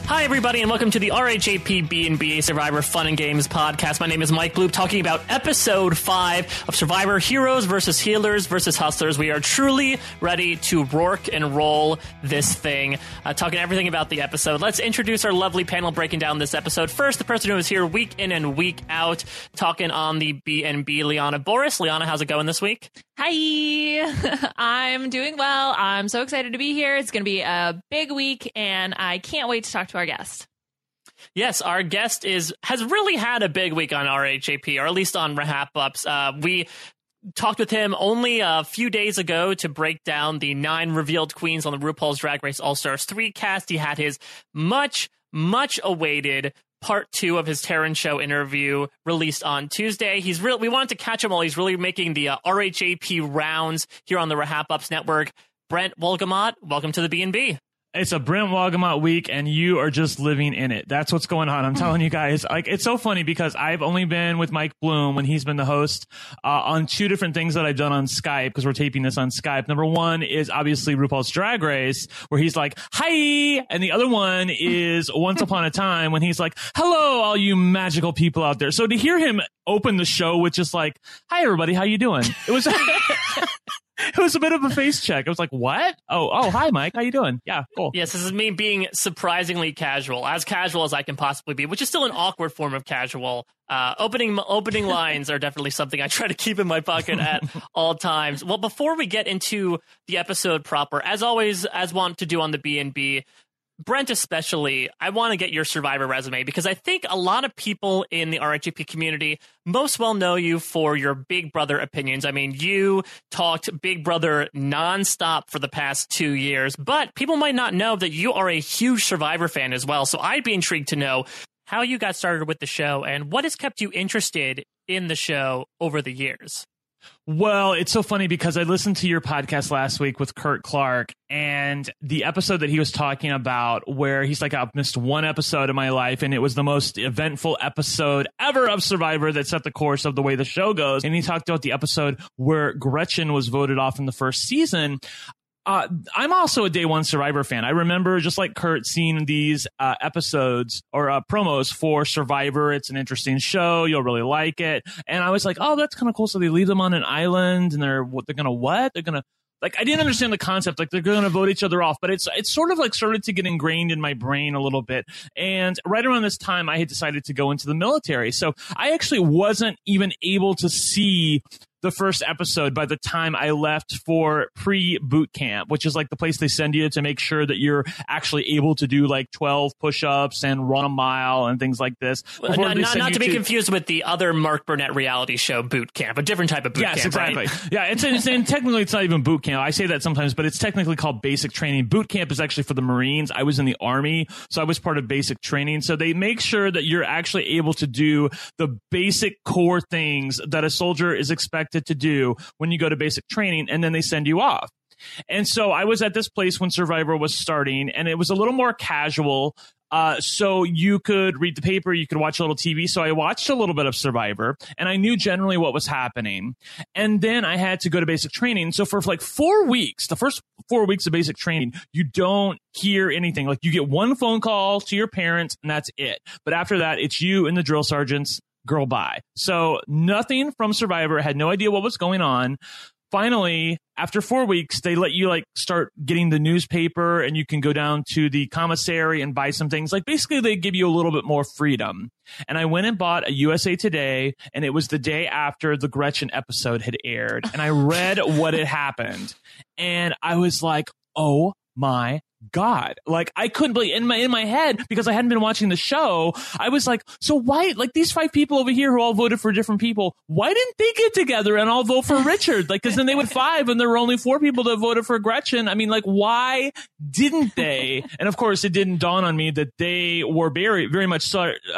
Hi, everybody, and welcome to the RHAP B&B Survivor Fun and Games podcast. My name is Mike Bloop, talking about Episode 5 of Survivor Heroes versus Healers versus Hustlers. We are truly ready to rock and roll this thing, talking everything about the episode. Let's introduce our lovely panel breaking down this episode. First, the person who is here week in and week out, talking on the B&B, Liana Boris. Liana, how's it going this week? Hi, I'm doing well. I'm so excited to be here. It's going to be a big week, and I can't wait to talk to our guest. Yes, our guest has really had a big week on RHAP, or at least on Rahap Ups. We talked with him only a few days ago to break down the 9 revealed queens on the RuPaul's Drag Race All-Stars 3 cast. He had his much awaited part 2 of his Terran Show interview released on Tuesday. We wanted to catch him while he's really making the RHAP rounds here on the Rahap Ups network. Brent Wolgamott, welcome to the B&B. It's a Brent Wolgamott week, and you are just living in it. That's what's going on. I'm telling you guys. Like, it's so funny because I've only been with Mike Bloom when he's been the host on 2 different things that I've done on Skype, because we're taping this on Skype. Number one is obviously RuPaul's Drag Race, where he's like, hi, and the other one is Once Upon a Time, when he's like, hello, all you magical people out there. So to hear him open the show with just like, hi, everybody, how you doing? It was... It was a bit of a face check. I was like, what? Oh, hi, Mike. How you doing? Yeah, cool. Yes, this is me being surprisingly casual as I can possibly be, which is still an awkward form of casual. Opening lines are definitely something I try to keep in my pocket at all times. Well, before we get into the episode proper, as always, as want to do on the B&B, Brent especially, I want to get your Survivor resume, because I think a lot of people in the RHAP community most well know you for your Big Brother opinions. I mean, you talked Big Brother nonstop for the past 2 years, but people might not know that you are a huge Survivor fan as well. So I'd be intrigued to know how you got started with the show and what has kept you interested in the show over the years. Well, it's so funny because I listened to your podcast last week with Kurt Clark, and the episode that he was talking about where he's like, I've missed one episode of my life, and it was the most eventful episode ever of Survivor that set the course of the way the show goes. And he talked about the episode where Gretchen was voted off in the first season. I'm also a Day One Survivor fan. I remember, just like Kurt, seeing these episodes or promos for Survivor. It's an interesting show. You'll really like it. And I was like, oh, that's kind of cool. So they leave them on an island, and they're going to like, I didn't understand the concept. Like, they're going to vote each other off, but it's sort of like started to get ingrained in my brain a little bit. And right around this time, I had decided to go into the military. So I actually wasn't even able to see the first episode by the time I left for pre-boot camp, which is like the place they send you to make sure that you're actually able to do like 12 push-ups and run a mile and things like this. Not to be confused with the other Mark Burnett reality show, Boot Camp, a different type of boot camp. Yes, exactly. Right? Yeah, and technically it's not even boot camp. I say that sometimes, but it's technically called basic training. Boot camp is actually for the Marines. I was in the Army, so I was part of basic training. So they make sure that you're actually able to do the basic core things that a soldier is expected to do when you go to basic training, and then they send you off. And so I was at this place when Survivor was starting, and it was a little more casual. So you could read the paper, you could watch a little TV. So I watched a little bit of Survivor, and I knew generally what was happening. And then I had to go to basic training. So for like 4 weeks, the first 4 weeks of basic training, you don't hear anything. Like, you get one phone call to your parents, and that's it. But after that, it's you and the drill sergeants. Girl, bye. So nothing from Survivor. I had no idea what was going on. Finally, after 4 weeks, they let you like start getting the newspaper, and you can go down to the commissary and buy some things. Like, basically they give you a little bit more freedom. And I went and bought a USA Today, and it was the day after the Gretchen episode had aired. And I read what had happened, and I was like, oh my God. Like, I couldn't believe in my head, because I hadn't been watching the show. I was like, so why, like, these 5 people over here who all voted for different people, why didn't they get together and all vote for Richard? Like, because then they would 5 and there were only 4 people that voted for Gretchen. I mean, like, why didn't they? And of course, it didn't dawn on me that they were very, very much,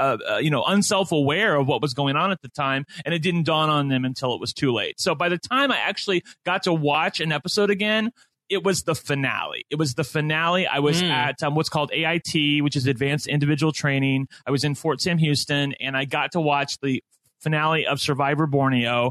unself-aware of what was going on at the time. And it didn't dawn on them until it was too late. So by the time I actually got to watch an episode again, it was the finale. I was at what's called AIT, which is Advanced Individual Training. I was in Fort Sam Houston, and I got to watch the finale of Survivor Borneo.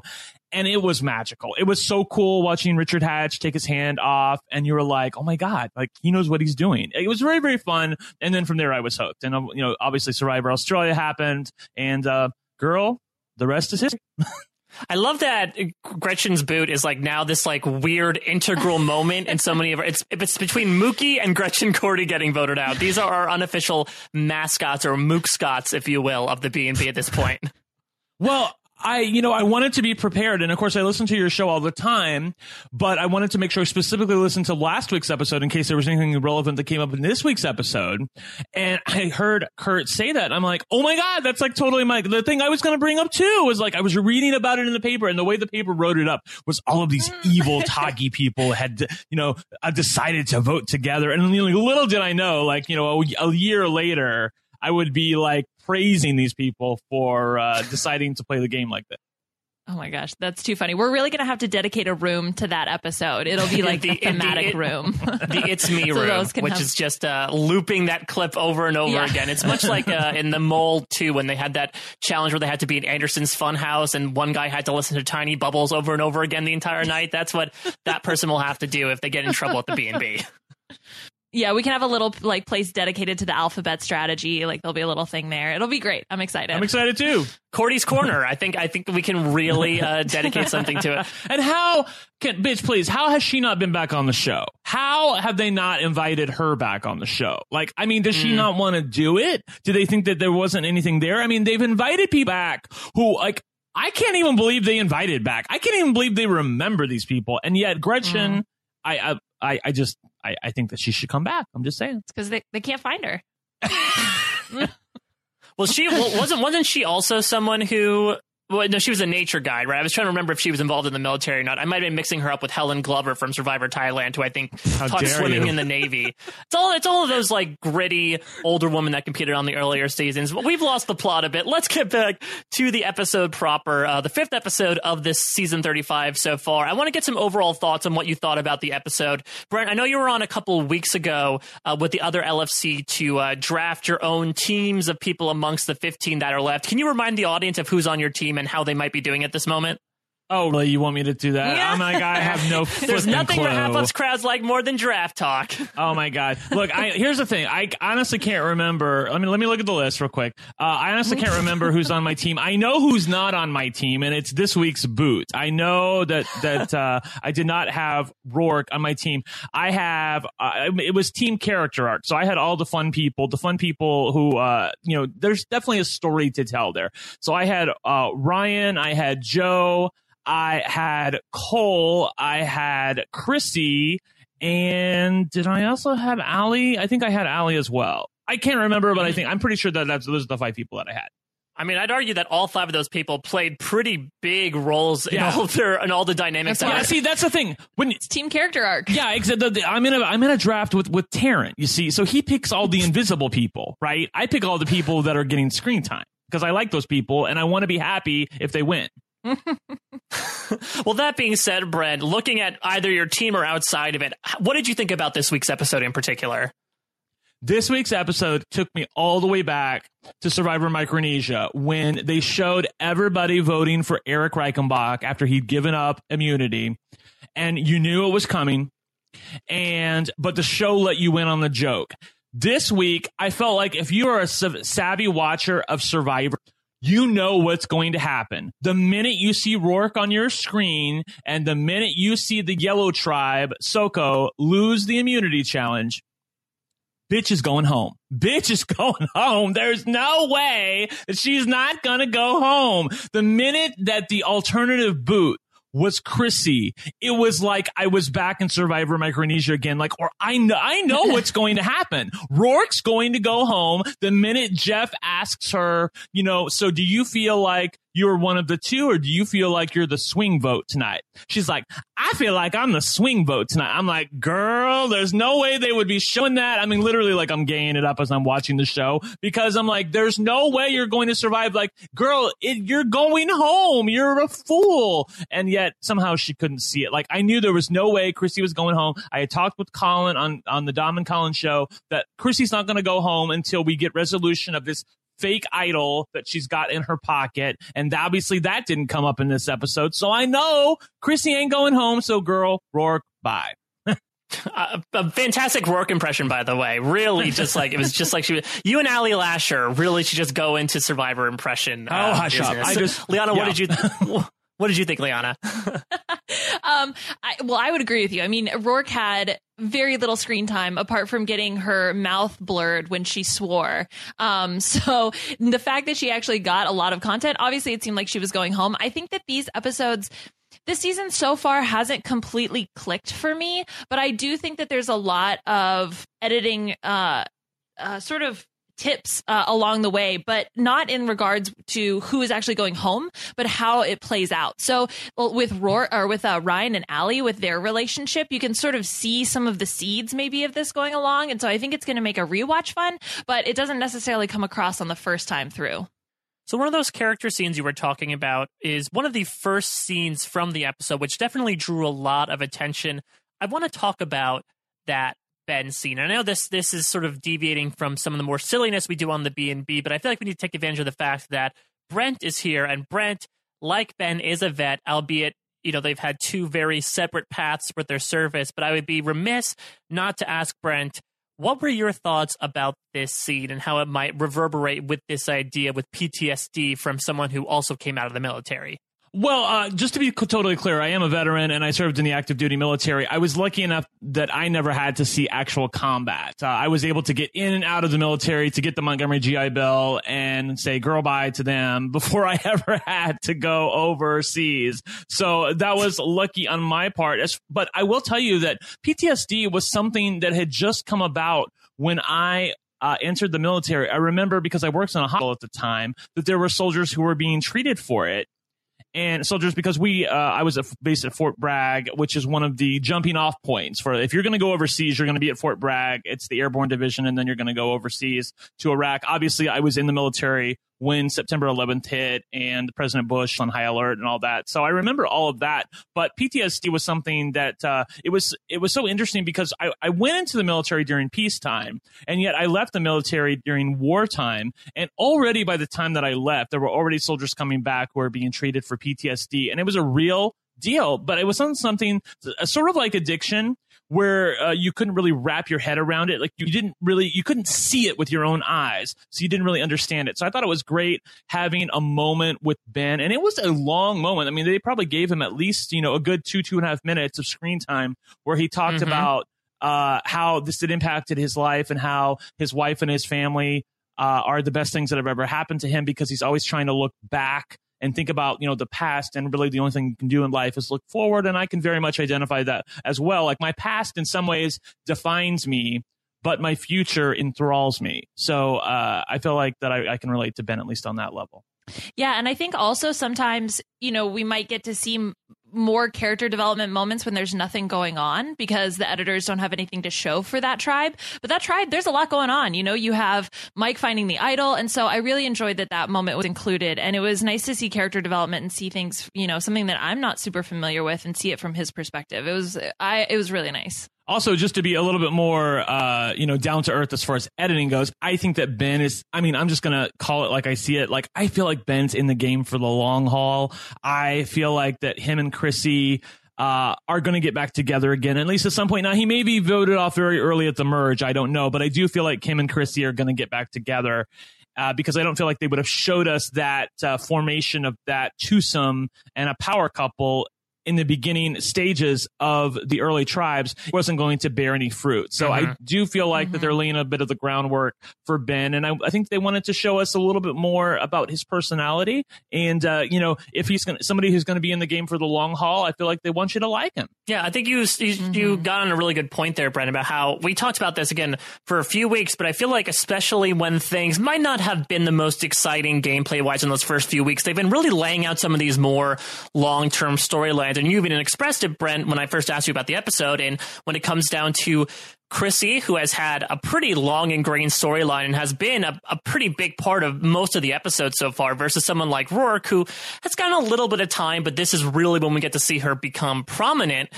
And it was magical. It was so cool watching Richard Hatch take his hand off, and you were like, oh my God, like he knows what he's doing. It was very, very fun. And then from there I was hooked. And, obviously Survivor Australia happened, and girl, the rest is history. I love that Gretchen's boot is like now this like weird integral moment in so many of our, it's between Mookie and Gretchen Cordy getting voted out. These are our unofficial mascots or Mookscots, if you will, of the B&B at this point. Well, I wanted to be prepared. And of course, I listen to your show all the time, but I wanted to make sure I specifically listened to last week's episode in case there was anything relevant that came up in this week's episode. And I heard Kurt say that. I'm like, oh my God, that's like totally the thing I was going to bring up too was like, I was reading about it in the paper, and the way the paper wrote it up was all of these evil Toggy people had, decided to vote together. And little did I know, like, a year later, I would be like praising these people for deciding to play the game like this. Oh my gosh, that's too funny. We're really going to have to dedicate a room to that episode. It'll be like the thematic room. The It's Me room, which is just looping that clip over and over again. It's much like in The Mole 2 when they had that challenge where they had to be in Anderson's Funhouse and one guy had to listen to Tiny Bubbles over and over again the entire night. That's what that person will have to do if they get in trouble at the B&B. Yeah, we can have a little like place dedicated to the alphabet strategy. Like there'll be a little thing there. It'll be great. I'm excited. I'm excited too. Cordy's Corner. I think we can really dedicate something to it. And how has she not been back on the show? How have they not invited her back on the show? Like, I mean, does she not want to do it? Do they think that there wasn't anything there? I mean, they've invited people back who like, I can't even believe they invited back. I can't even believe they remember these people. And yet Gretchen, I think that she should come back. I'm just saying. It's because they can't find her. Well, wasn't she also someone who? Well, no, she was a nature guide, right? I was trying to remember if she was involved in the military or not. I might have been mixing her up with Helen Glover from Survivor Thailand, who I think taught swimming in the Navy. It's all of those like gritty older women that competed on the earlier seasons. But we've lost the plot a bit. Let's get back to the episode proper, the 5th episode of this season 35 so far. I want to get some overall thoughts on what you thought about the episode. Brent, I know you were on a couple of weeks ago with the other LFC to draft your own teams of people amongst the 15 that are left. Can you remind the audience of who's on your team and how they might be doing at this moment? Oh, really? You want me to do that? Yeah. I'm like, I have no There's nothing clue. that happens crowds like more than draft talk. Oh my God. Look, here's the thing. I honestly can't remember. Let me look at the list real quick. I honestly can't remember who's on my team. I know who's not on my team, and it's this week's boot. I know that I did not have Rourke on my team. I have, it was team character arc. So I had all the fun people who, there's definitely a story to tell there. So I had Ryan, I had Joe, I had Cole, I had Chrissy, and did I also have Allie? I think I had Allie as well. I can't remember, but I'm pretty sure that those are the 5 people that I had. I mean, I'd argue that all 5 of those people played pretty big roles in all the dynamics. Yeah, see, that's the thing. When it's team character arc. Yeah, exactly. I'm in a draft with Taryn. You see, so he picks all the invisible people, right? I pick all the people that are getting screen time because I like those people and I want to be happy if they win. Well, that being said, Brent, looking at either your team or outside of it, what did you think about this week's episode in particular? This week's episode took me all the way back to Survivor Micronesia when they showed everybody voting for Eric Reichenbach after he'd given up immunity, and you knew it was coming, but the show let you in on the joke. This week, I felt like if you are a savvy watcher of Survivor, you know what's going to happen. The minute you see Rourke on your screen and the minute you see the Yellow Tribe, Soko, lose the immunity challenge, bitch is going home. Bitch is going home. There's no way that she's not going to go home. The minute that the alternative boot was Chrissy, it was like I was back in Survivor Micronesia again. Like, or I know what's going to happen. Rourke's going to go home the minute Jeff asks her, so do you feel like you're one of the two, or do you feel like you're the swing vote tonight? She's like, I feel like I'm the swing vote tonight. I'm like, girl, there's no way they would be showing that. I mean, literally, like, I'm gaying it up as I'm watching the show because I'm like, there's no way you're going to survive. Like, girl, you're going home. You're a fool. And yet somehow she couldn't see it. Like, I knew there was no way Chrissy was going home. I had talked with Colin on the Dom and Colin show that Chrissy's not going to go home until we get resolution of this fake idol that she's got in her pocket. And obviously that didn't come up in this episode. So I know Chrissy ain't going home. So girl, Rourke, bye. A fantastic Rourke impression, by the way. Really, just like it was just like you and Ali Lasher really should just go into Survivor impression. Hush up. Liana, what did you? What did you think, Liana? I would agree with you. I mean, Rourke had very little screen time apart from getting her mouth blurred when she swore. So the fact that she actually got a lot of content, obviously it seemed like she was going home. I think that these episodes, this season so far hasn't completely clicked for me, but I do think that there's a lot of editing sort of tips along the way, but not in regards to who is actually going home, but how it plays out. So with Ryan and Ali, with their relationship, you can sort of see some of the seeds maybe of this going along. And so I think it's going to make a rewatch fun, but it doesn't necessarily come across on the first time through. So one of those character scenes you were talking about is one of the first scenes from the episode, which definitely drew a lot of attention. I want to talk about that Ben scene. I know this is sort of deviating from some of the more silliness we do on the B&B, but I feel like we need to take advantage of the fact that Brent is here, and Brent, like Ben, is a vet, albeit, they've had two very separate paths with their service, but I would be remiss not to ask Brent, what were your thoughts about this scene and how it might reverberate with this idea with PTSD from someone who also came out of the military? Well, just to be totally clear, I am a veteran and I served in the active duty military. I was lucky enough that I never had to see actual combat. I was able to get in and out of the military to get the Montgomery GI Bill and say girl bye to them before I ever had to go overseas. So that was lucky on my part. But I will tell you that PTSD was something that had just come about when I entered the military. I remember, because I worked in a hospital at the time, that there were soldiers who were being treated for it. And soldiers, because I was based at Fort Bragg, which is one of the jumping off points for if you're going to go overseas, you're going to be at Fort Bragg. It's the Airborne Division, and then you're going to go overseas to Iraq. Obviously, I was in the military when September 11th hit and President Bush on high alert and all that. So I remember all of that. But PTSD was something that it was so interesting because I went into the military during peacetime, and yet I left the military during wartime. And already by the time that I left, there were already soldiers coming back who were being treated for PTSD. And it was a real deal, but it was something sort of like addiction, where you couldn't really wrap your head around it. Like you couldn't see it with your own eyes. So you didn't really understand it. So I thought it was great having a moment with Ben. And it was a long moment. I mean, they probably gave him at least, a good 2.5 minutes of screen time where he talked about how this had impacted his life and how his wife and his family are the best things that have ever happened to him, because he's always trying to look back and think about, the past, and really the only thing you can do in life is look forward. And I can very much identify that as well. Like, my past in some ways defines me, but my future enthralls me. So I feel like that I can relate to Ben, at least on that level. Yeah. And I think also sometimes, we might get to see more character development moments when there's nothing going on, because the editors don't have anything to show for that tribe. But that tribe, there's a lot going on. You have Mike finding the idol. And so I really enjoyed that moment was included. And it was nice to see character development and see things, something that I'm not super familiar with, and see it from his perspective. It was really nice. Also, just to be a little bit more, down to earth as far as editing goes, I think that Ben is, I'm just going to call it like I see it. Like, I feel like Ben's in the game for the long haul. I feel like that him and Chrissy are going to get back together again, at least at some point. Now, he may be voted off very early at the merge. I don't know. But I do feel like him and Chrissy are going to get back together. Because I don't feel like they would have showed us that formation of that twosome and a power couple in the beginning stages of the early tribes wasn't going to bear any fruit. So I do feel like that they're laying a bit of the groundwork for Ben. And I think they wanted to show us a little bit more about his personality. And, if he's somebody who's going to be in the game for the long haul, I feel like they want you to like him. Yeah, I think you got on a really good point there, Brent, about how we talked about this again for a few weeks, but I feel like especially when things might not have been the most exciting gameplay-wise in those first few weeks, they've been really laying out some of these more long-term storylines. And you even expressed it, Brent, when I first asked you about the episode. And when it comes down to Chrissy, who has had a pretty long ingrained storyline and has been a pretty big part of most of the episodes so far, versus someone like Rourke, who has gotten a little bit of time, but this is really when we get to see her become prominent.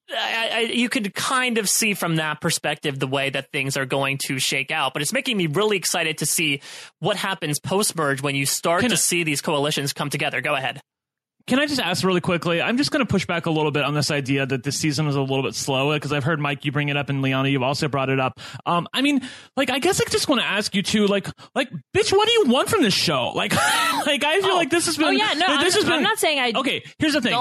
you could kind of see from that perspective the way that things are going to shake out. But it's making me really excited to see what happens post-merge when you start to see these coalitions come together. Go ahead. Can I just ask really quickly? I'm just going to push back a little bit on this idea that this season was a little bit slow, because I've heard, Mike, you bring it up, and Liana, you've also brought it up. I mean, like, I guess I just want to ask you too, like, bitch, what do you want from this show? Like, I feel like this has been. Oh yeah, no, I'm not saying I. Okay, here's the thing.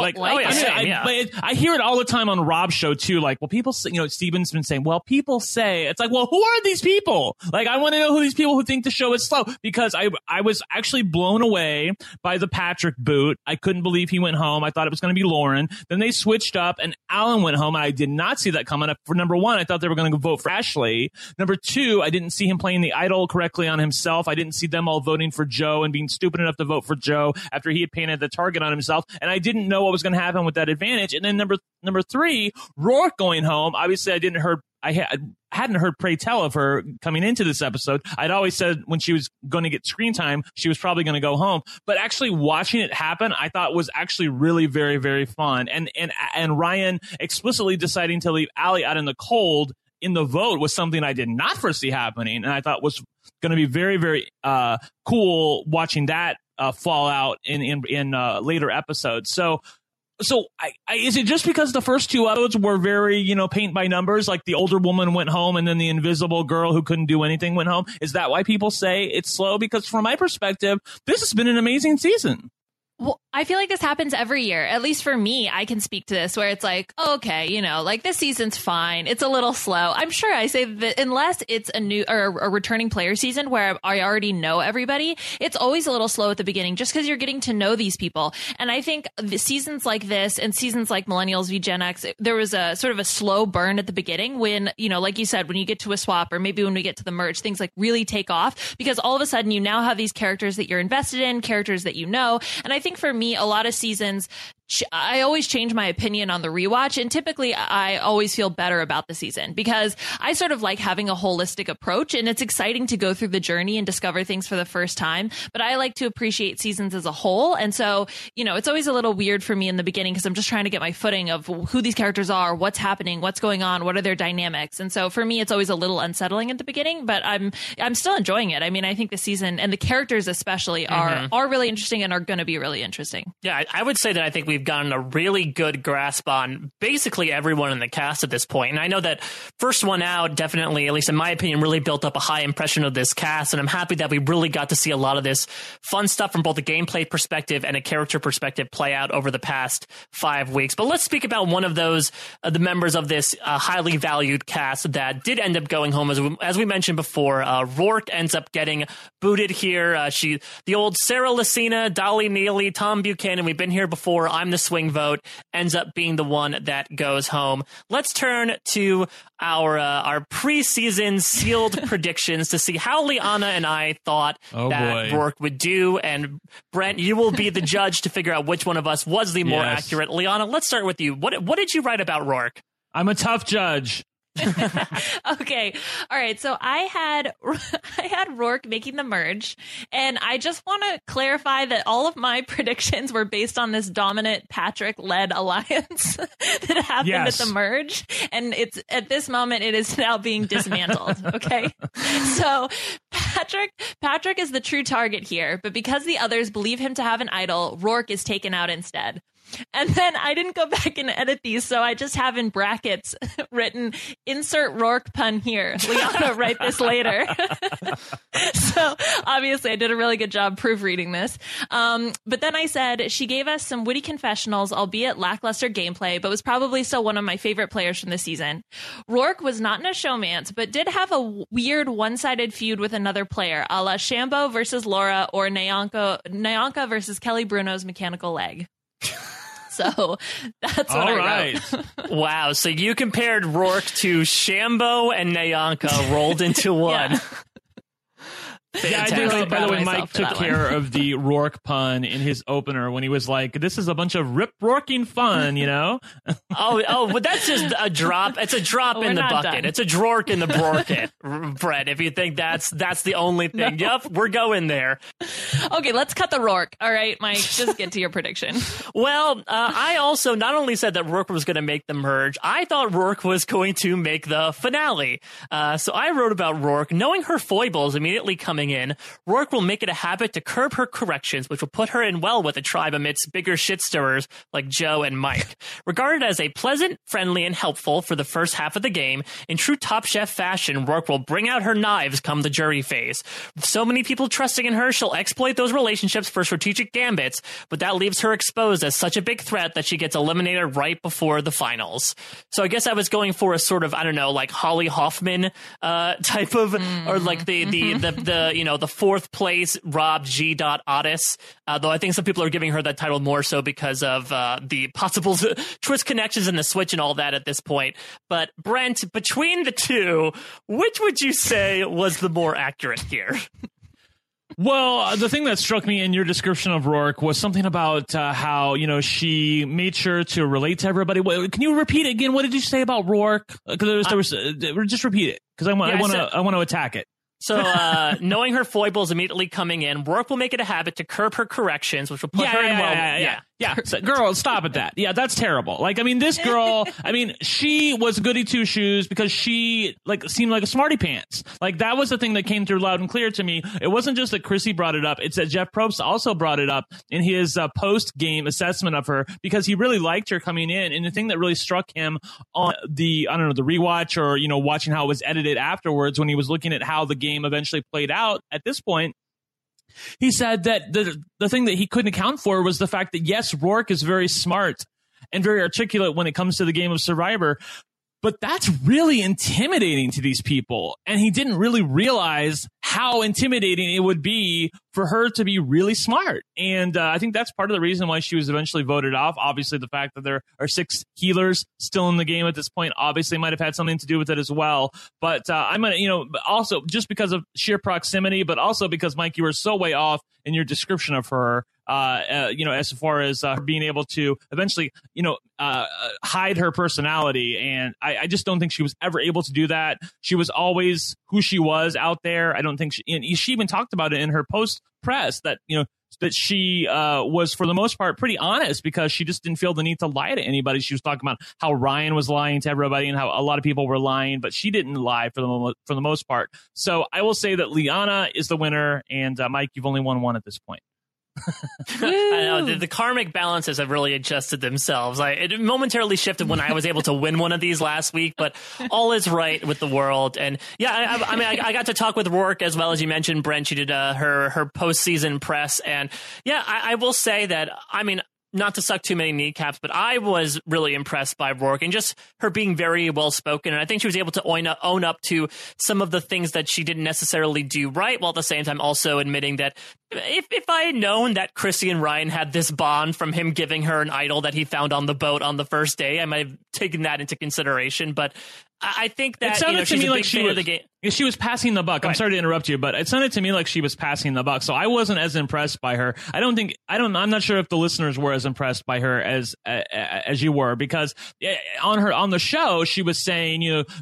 I hear it all the time on Rob's show too. Like, well, people, Steven's been saying, well, people say, it's like, well, who are these people? Like, I want to know who these people who think the show is slow, because I was actually blown away by the Patrick boot. I couldn't believe he went home. I thought it was going to be Lauren. Then they switched up and Alan went home. I did not see that coming up. For number one, I thought they were going to vote for Ashley. Number two, I didn't see him playing the idol correctly on himself. I didn't see them all voting for Joe and being stupid enough to vote for Joe after he had painted the target on himself. And I didn't know what was going to happen with that advantage. And then number three, Rourke going home. Obviously, I hadn't heard pray tell of her coming into this episode. I'd always said when she was going to get screen time, she was probably going to go home. But actually watching it happen, I thought was actually really very, very fun. And Ryan explicitly deciding to leave Allie out in the cold in the vote was something I did not foresee happening, and I thought was going to be very, very cool watching that fall out in later episodes. So is it just because the first two episodes were very, paint by numbers, like the older woman went home and then the invisible girl who couldn't do anything went home? Is that why people say it's slow? Because from my perspective, this has been an amazing season. Well, I feel like this happens every year. At least for me, I can speak to this, where it's like, okay, like this season's fine. It's a little slow. I'm sure I say that unless it's a new or a returning player season where I already know everybody, it's always a little slow at the beginning just because you're getting to know these people. And I think the seasons like this and seasons like Millennials v Gen X, there was a sort of a slow burn at the beginning when, like you said, when you get to a swap or maybe when we get to the merge, things like really take off because all of a sudden you now have these characters that you're invested in, characters that you know. And I think for me, a lot of seasons, I always change my opinion on the rewatch, and typically I always feel better about the season because I sort of like having a holistic approach, and it's exciting to go through the journey and discover things for the first time, but I like to appreciate seasons as a whole. And so, it's always a little weird for me in the beginning because I'm just trying to get my footing of who these characters are, what's happening, what's going on, what are their dynamics. And so for me, it's always a little unsettling at the beginning, but I'm still enjoying it. I mean, I think the season and the characters especially are really interesting and are going to be really interesting. Yeah, I would say that I think we've gotten a really good grasp on basically everyone in the cast at this point. And I know that first one out definitely, at least in my opinion, really built up a high impression of this cast. And I'm happy that we really got to see a lot of this fun stuff from both a gameplay perspective and a character perspective play out over the past 5 weeks. But let's speak about one of those, the members of this highly valued cast that did end up going home. As we mentioned before, Rourke ends up getting booted here. The old Sarah Lacina, Dolly Neely, Tom Buchanan, we've been here before. I'm the swing vote, ends up being the one that goes home. Let's turn to our preseason sealed predictions to see how Liana and I thought Rourke would do. And Brent, you will be the judge to figure out which one of us was the more accurate. Liana, let's start with you. What did you write about Rourke? I'm a tough judge. Okay. All right. So I had Rourke making the merge, and I just want to clarify that all of my predictions were based on this dominant Patrick-led alliance that happened at the merge, and it's at this moment it is now being dismantled. Okay. So Patrick is the true target here, but because the others believe him to have an idol, Rourke is taken out instead. And then I didn't go back and edit these, so I just have in brackets written, insert Rourke pun here. Liana, write this later. So obviously I did a really good job proofreading this. But then I said she gave us some witty confessionals, albeit lackluster gameplay, but was probably still one of my favorite players from this season. Rourke was not in a showmance, but did have a weird one-sided feud with another player, a la Shambo versus Laura or Nyanka versus Kelly Bruno's mechanical leg. So that's what I wrote. Wow. So you compared Rourke to Shambo and Nyanka rolled into one. Yeah. Yeah, I think, by the way, Mike took care of the Rourke pun in his opener when he was like, this is a bunch of rip-roarking fun, but that's just a drop. It's a drop in the bucket. Done. It's a Drork in the Brorket, Brett, if you think that's the only thing. No. Yep, we're going there. Okay, let's cut the Rourke. All right, Mike, just get to your prediction. Well, I also not only said that Rourke was going to make the merge, I thought Rourke was going to make the finale. So I wrote about Rourke. Knowing her foibles immediately coming in, Rourke will make it a habit to curb her corrections, which will put her in well with the tribe amidst bigger shit stirrers like Joe and Mike. Regarded as a pleasant, friendly, and helpful for the first half of the game, in true Top Chef fashion, Rourke will bring out her knives come the jury phase. With so many people trusting in her, she'll exploit those relationships for strategic gambits, but that leaves her exposed as such a big threat that she gets eliminated right before the finals. So I guess I was going for a sort of, I don't know, like Holly Hoffman type of, or like the fourth place Rob G. Otis. Though I think some people are giving her that title more so because of the possible twist connections and the switch and all that at this point. But Brent, between the two, which would you say was the more accurate here? Well, the thing that struck me in your description of Rourke was something about how, she made sure to relate to everybody. Can you repeat it again? What did you say about Rourke? Because just repeat it, because I want to attack it. So, knowing her foibles immediately coming in, Rourke will make it a habit to curb her corrections, which will put her in well. Yeah. So, girl, stop at that. Yeah, that's terrible. This girl, she was goody two shoes because she seemed like a smarty pants. That was the thing that came through loud and clear to me. It wasn't just that Chrissy brought it up. It's that Jeff Probst also brought it up in his post-game assessment of her because he really liked her coming in. And the thing that really struck him on the rewatch or, watching how it was edited afterwards when he was looking at how the game eventually played out at this point, he said that the thing that he couldn't account for was the fact that, yes, Rourke is very smart and very articulate when it comes to the game of Survivor, but that's really intimidating to these people. And he didn't really realize how intimidating it would be for her to be really smart. And I think that's part of the reason why she was eventually voted off. Obviously, the fact that there are 6 healers still in the game at this point obviously might have had something to do with it as well. But I'm going to, also just because of sheer proximity, but also because, Mike, you were so way off in your description of her. As far as her being able to eventually, hide her personality. And I just don't think she was ever able to do that. She was always who she was out there. I don't think she even talked about it in her post press that, that she was, for the most part, pretty honest because she just didn't feel the need to lie to anybody. She was talking about how Ryan was lying to everybody and how a lot of people were lying, but she didn't lie for the most part. So I will say that Liana is the winner, and Mike, you've only won one at this point. I know the karmic balances have really adjusted themselves. It momentarily shifted when I was able to win one of these last week, but all is right with the world. And yeah, I got to talk with Rourke as well, as you mentioned, Brent. She did her postseason press, and yeah, I will say that not to suck too many kneecaps, but I was really impressed by Rourke and just her being very well spoken. And I think she was able to own up to some of the things that she didn't necessarily do right, while at the same time also admitting that if I had known that Chrissy and Ryan had this bond from him giving her an idol that he found on the boat on the first day, I might have taken that into consideration. But I think that she's a big fan of the game. She was passing the buck. I'm sorry to interrupt you, but it sounded to me like she was passing the buck. So I wasn't as impressed by her. I'm not sure if the listeners were as impressed by her as you were, because on the show she was saying,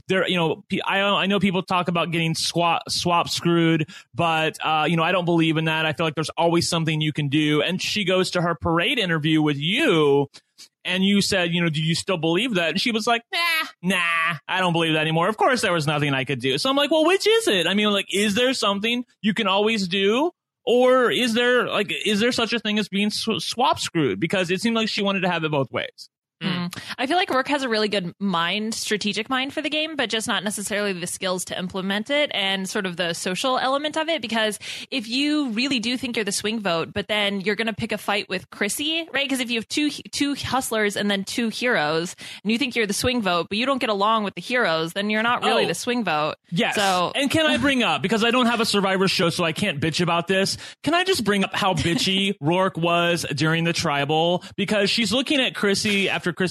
I know people talk about getting swap screwed, but I don't believe in that. I feel like there's always something you can do. And she goes to her parade interview with you. And you said, do you still believe that? And she was like, nah, I don't believe that anymore. Of course, there was nothing I could do. So I'm like, well, which is it? Is there something you can always do? Or is there such a thing as being swap screwed? Because it seemed like she wanted to have it both ways. I feel like Rourke has a really good strategic mind for the game, but just not necessarily the skills to implement it and sort of the social element of it. Because if you really do think you're the swing vote, but then you're going to pick a fight with Chrissy, right? Because if you have two hustlers and then 2 heroes, and you think you're the swing vote, but you don't get along with the heroes, then you're not really the swing vote. Yes. So, and can I bring up, because I don't have a Survivor show, so I can't bitch about this, can I just bring up how bitchy Rourke was during the tribal? Because she's looking at Chrissy after Chrissy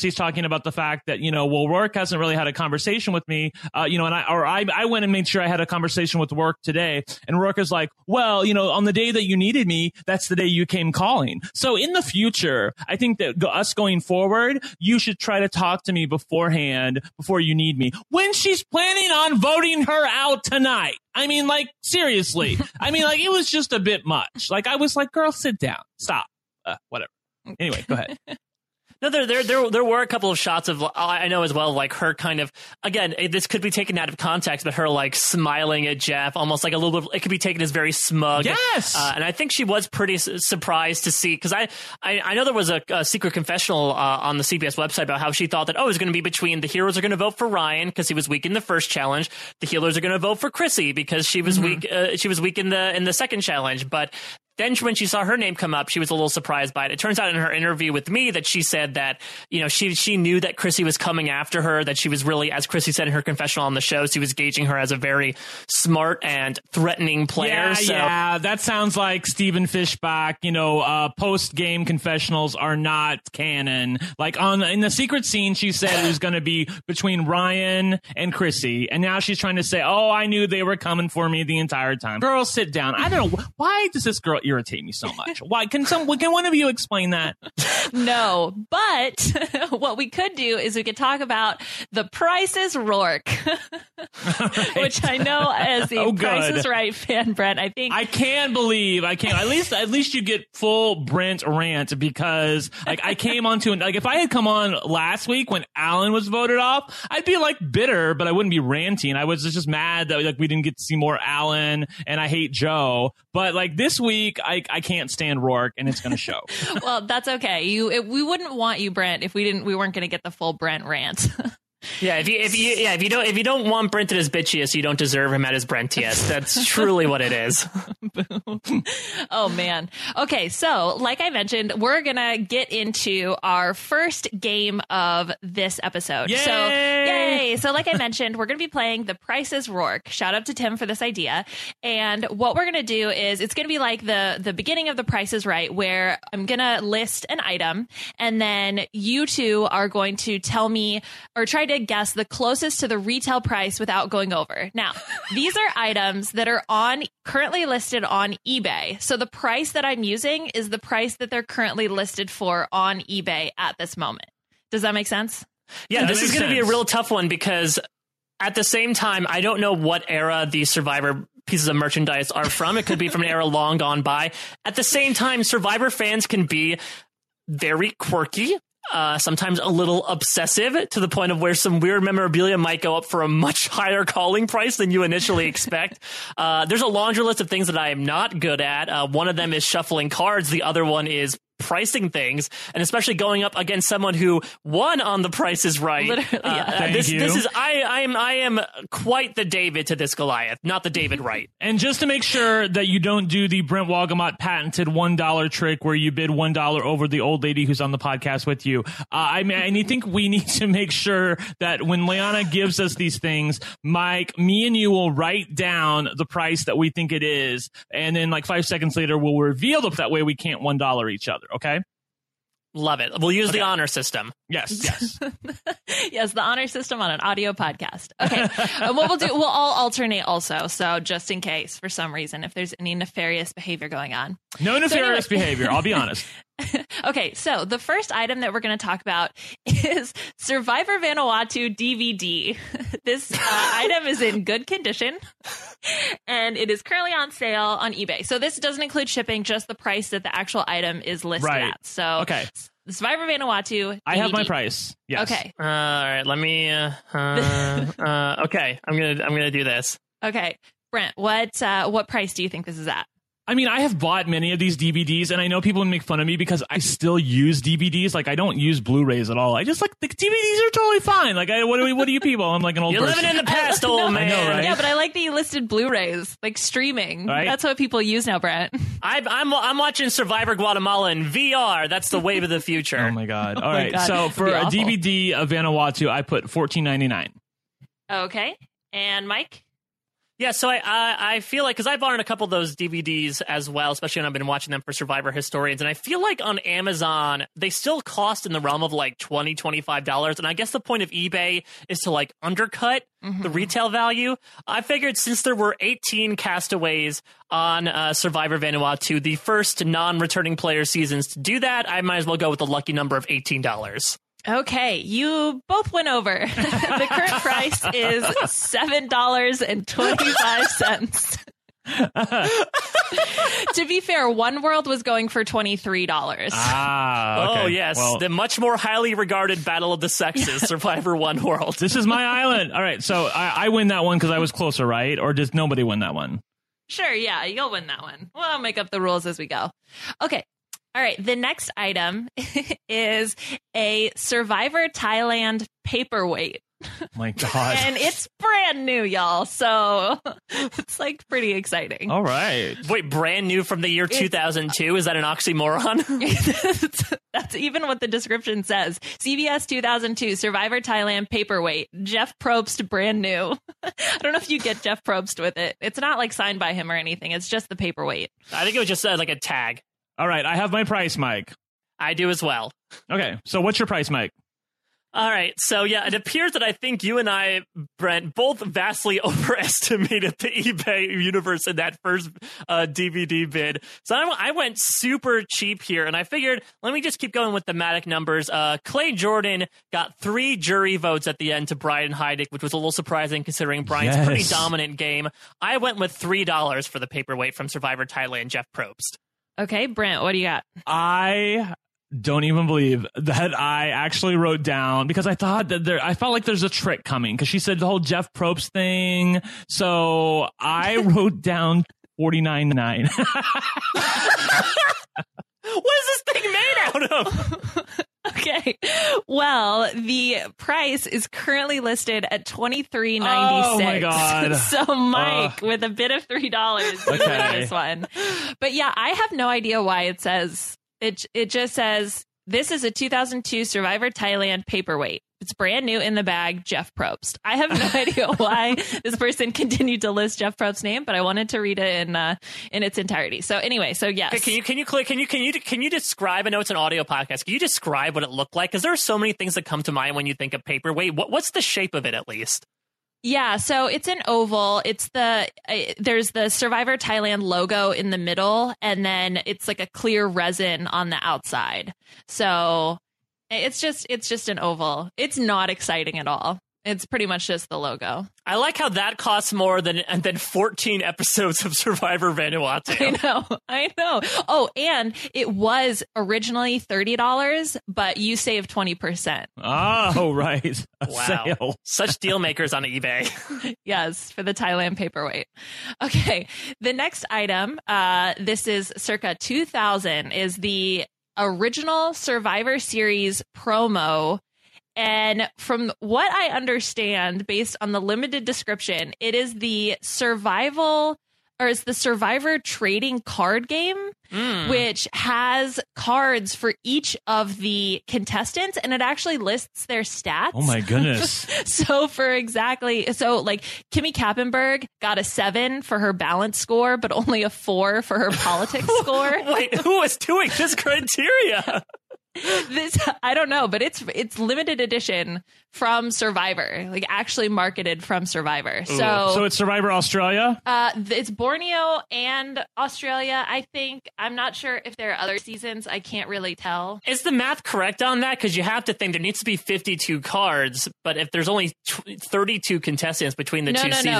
Chrissy's talking about the fact that, well, Rourke hasn't really had a conversation with me, and I went and made sure I had a conversation with Rourke today. And Rourke is like, well, on the day that you needed me, that's the day you came calling. So in the future, I think that us going forward, you should try to talk to me beforehand, before you need me, when she's planning on voting her out tonight. I mean, like, seriously. I mean, like, it was just a bit much. Like, I was like, girl, sit down. Stop. Whatever. Anyway, go ahead. No, there were a couple of shots of, I know as well, like her kind of, again, this could be taken out of context, but her like smiling at Jeff, almost like a little bit, it could be taken as very smug. Yes. And I think she was pretty surprised to see, because I know there was a secret confessional on the CBS website about how she thought that, it was going to be between the heroes are going to vote for Ryan because he was weak in the first challenge. The healers are going to vote for Chrissy because she was weak. She was weak in the second challenge, but then when she saw her name come up, she was a little surprised by it. It turns out in her interview with me that she said that, she knew that Chrissy was coming after her, that she was really, as Chrissy said in her confessional on the show, she was gauging her as a very smart and threatening player. Yeah, that sounds like Stephen Fishbach. Post-game confessionals are not canon. Like in the secret scene, she said it was going to be between Ryan and Chrissy. And now she's trying to say, I knew they were coming for me the entire time. Girl, sit down. I don't know. Why does this girl irritate me so much? Why can one of you explain that? No, but what we could do is we could talk about The Price is Rourke, which I know as the Price is Right fan, Brent. I think I can't believe I can't. At least you get full Brent rant, because like I came onto like if I had come on last week when Alan was voted off, I'd be like bitter, but I wouldn't be ranting. I was just mad that like we didn't get to see more Alan, and I hate Joe. But like this week, I can't stand Rourke, and it's going to show. Well, that's okay. We wouldn't want you, Brent, if we weren't going to get the full Brent rant. Yeah, if you don't want Brent at his bitchiest, you don't deserve him at his Brentiest. That's truly what it is. Oh man. Okay, so like I mentioned, we're gonna get into our first game of this episode. Yay! So yay! So like I mentioned, we're gonna be playing The Price is Rourke. Shout out to Tim for this idea. And what we're gonna do is it's gonna be like the beginning of The Price is Right, where I'm gonna list an item, and then you two are going to tell me or try to guess the closest to the retail price without going over. Now, these are items that are currently listed on eBay. So the price that I'm using is the price that they're currently listed for on eBay at this moment. Does that make sense? Yeah, this is going to be a real tough one, because at the same time, I don't know what era these Survivor pieces of merchandise are from. It could be from an era long gone by. At the same time, Survivor fans can be very quirky. Sometimes a little obsessive, to the point of where some weird memorabilia might go up for a much higher calling price than you initially expect. There's a laundry list of things that I am not good at. One of them is shuffling cards. The other one is pricing things, and especially going up against someone who won on The Price is Right. This is I am quite the David to this Goliath, not the David Wright. And just to make sure that you don't do the Brent Wagamot patented $1 trick where you bid $1 over the old lady who's on the podcast with you, I think we need to make sure that when Liana gives us these things, Mike, me and you will write down the price that we think it is, and then like 5 seconds later we'll reveal it. That way we can't $1 each other. Okay. Love it. We'll use the honor system. Yes. Yes, the honor system on an audio podcast. Okay. What we'll do, we'll all alternate also. So just in case, for some reason, if there's any nefarious behavior going on. No nefarious behavior. I'll be honest. Okay, so the first item that we're going to talk about is Survivor Vanuatu DVD. This item is in good condition, and it is currently on sale on eBay. So this doesn't include shipping, just the price that the actual item is listed at. So okay. Survivor Vanuatu DVD. I have my price. Yes. Okay. All right. Let me. Okay. I'm gonna do this. Okay, Brent. What price do you think this is at? I mean, I have bought many of these DVDs, and I know people make fun of me because I still use DVDs. Like, I don't use Blu-rays at all. I just, like, the DVDs are totally fine. Like, what are you people? I'm like an old person. You're living in the past, old man. I know, right? Yeah, but I like that you listed Blu-rays, like streaming. Right? That's what people use now, Brent. I'm watching Survivor Guatemala in VR. That's the wave of the future. Oh, my God. All right, so for a DVD of Vanuatu, I put $14.99. Okay. And Mike? Yeah, so I feel like, because I bought in a couple of those DVDs as well, especially when I've been watching them for Survivor Historians, and I feel like on Amazon, they still cost in the realm of like $20, $25, and I guess the point of eBay is to like undercut the retail value. I figured since there were 18 castaways on Survivor Vanuatu, the first non-returning player seasons, to do that, I might as well go with the lucky number of $18. Okay, you both went over. The current price is $7.25. To be fair, One World was going for $23. Ah, okay. Oh, yes. Well, the much more highly regarded Battle of the Sexes, Survivor One World. this is my island. All right, so I win that one because I was closer, right? Or does nobody win that one? Sure, yeah, you'll win that one. We'll make up the rules as we go. Okay. All right, the next item is a Survivor Thailand paperweight. My God. And it's brand new, y'all. So it's like pretty exciting. All right. Wait, brand new from the year 2002? Is that an oxymoron? That's even what the description says. CBS 2002 Survivor Thailand paperweight. Jeff Probst, brand new. I don't know if you get Jeff Probst with it. It's not like signed by him or anything. It's just the paperweight. I think it was just like a tag. All right, I have my price, Mike. I do as well. Okay, so what's your price, Mike? All right, so yeah, it appears that I think you and I, Brent, both vastly overestimated the eBay universe in that first DVD bid. So I went super cheap here, and I figured, let me just keep going with thematic numbers. Clay Jordan got 3 jury votes at the end to Brian Heidick, which was a little surprising considering Brian's pretty dominant game. I went with $3 for the paperweight from Survivor Thailand, Jeff Probst. Okay, Brent, what do you got? I don't even believe that I actually wrote down, because I thought that I felt like there's a trick coming, because she said the whole Jeff Probst thing. So I wrote down $49.9. What is this thing made out of? Okay. Well, the price is currently listed at $23.96. Oh my God. So Mike, with a bid of $3, you win this one. But yeah, I have no idea why it says it just says this is a 2002 Survivor Thailand paperweight. It's brand new in the bag, Jeff Probst. I have no idea why this person continued to list Jeff Probst's name, but I wanted to read it in its entirety. So anyway, so yes. Okay, can you describe? I know it's an audio podcast. Can you describe what it looked like? Because there are so many things that come to mind when you think of paperweight. What's the shape of it, at least? Yeah, so it's an oval. It's there's the Survivor Thailand logo in the middle, and then it's like a clear resin on the outside. So it's just an oval. It's not exciting at all. It's pretty much just the logo. I like how that costs more than 14 episodes of Survivor Vanuatu. I know. Oh, and it was originally $30, but you saved 20%. Oh, right. Wow. Such deal makers on eBay. Yes, for the Thailand paperweight. Okay. The next item, this is circa 2000, is the original Survivor Series promo. And from what I understand, based on the limited description, it is the Survivor trading card game, which has cards for each of the contestants, and it actually lists their stats. Oh my goodness. So like Kimmy Kappenberg got a 7 for her balance score, but only a 4 for her politics score. Wait, who is doing this criteria? This I don't know, but it's limited edition from Survivor, like actually marketed from Survivor. So it's Survivor Australia? It's Borneo and Australia, I think. I'm not sure if there are other seasons. I can't really tell. Is the math correct on that? Because you have to think there needs to be 52 cards, but if there's only 32 contestants between the two seasons. No,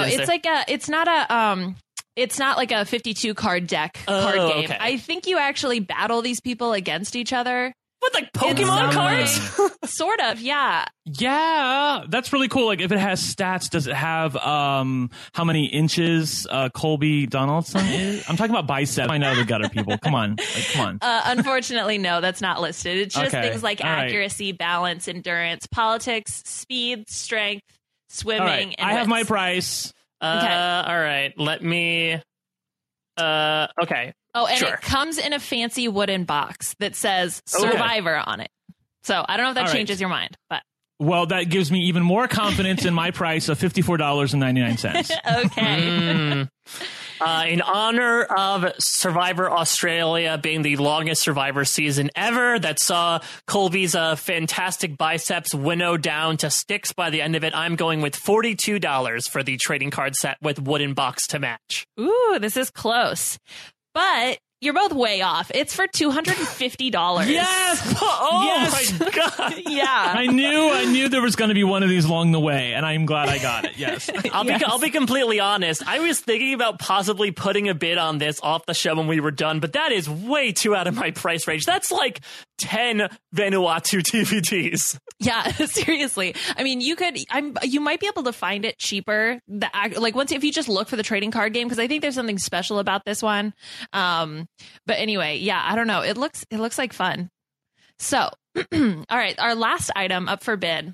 it's not like a 52 card deck card game. Okay. I think you actually battle these people against each other. What, like Pokemon cards? Sort of, yeah. Yeah, that's really cool. Like, if it has stats, does it have how many inches Colby Donaldson is? I'm talking about bicep. I know the gutter people. Come on. Unfortunately, no, that's not listed. It's just Okay. things like All right. accuracy, balance, endurance, politics, speed, strength, swimming, All right, and I have my wits. price. Okay. All right, let me... okay. Oh, and Sure. it comes in a fancy wooden box that says Survivor on it. So I don't know if that All right. changes your mind, but Well, that gives me even more confidence in my price of $54.99. Okay. In honor of Survivor Australia being the longest Survivor season ever, that saw Colby's fantastic biceps winnow down to sticks by the end of it, I'm going with $42 for the trading card set with wooden box to match. Ooh, this is close. But you're both way off. It's for $250. Yes! Oh Yes! my God. Yeah. I knew there was going to be one of these along the way, and I'm glad I got it. Yes. I'll be completely honest. I was thinking about possibly putting a bid on this off the show when we were done, but that is way too out of my price range. That's like 10 Vanuatu DVDs. Yeah, seriously. I mean, you might be able to find it cheaper. If you just look for the trading card game, because I think there's something special about this one. But anyway, yeah, I don't know. It looks like fun. So, all right, our last item up for bid.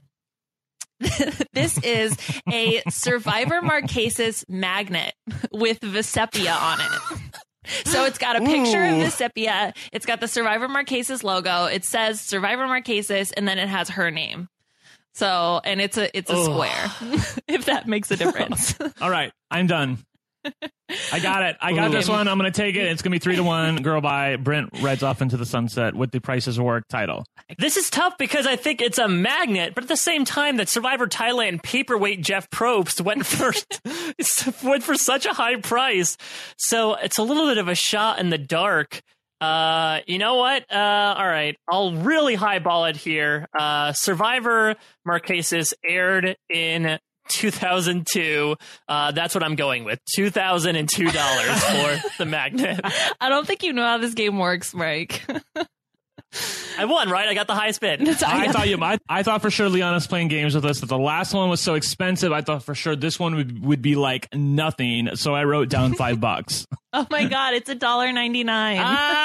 This is a Survivor Marquesas magnet with Vesepia on it. So it's got a picture of Vesepia. It's got the Survivor Marquesas logo. It says Survivor Marquesas, and then it has her name. So, and it's a square, if that makes a difference. All right, I'm done. I got it. I got this one. I'm going to take it. It's going to be 3-1. Girl by Brent rides off into the sunset with the Price is Work title. This is tough because I think it's a magnet, but at the same time that Survivor Thailand paperweight Jeff Probst went for such a high price. So it's a little bit of a shot in the dark. You know what? All right. I'll really highball it here. Survivor Marquesas aired in 2002. That's what I'm going with. $2,002 for the magnet. I don't think you know how this game works, Mike. I won, right? I got the highest bid. I thought for sure Liana's playing games with us, but the last one was so expensive. I thought for sure this one would be like nothing. So I wrote down $5. Oh my God, it's $1.99.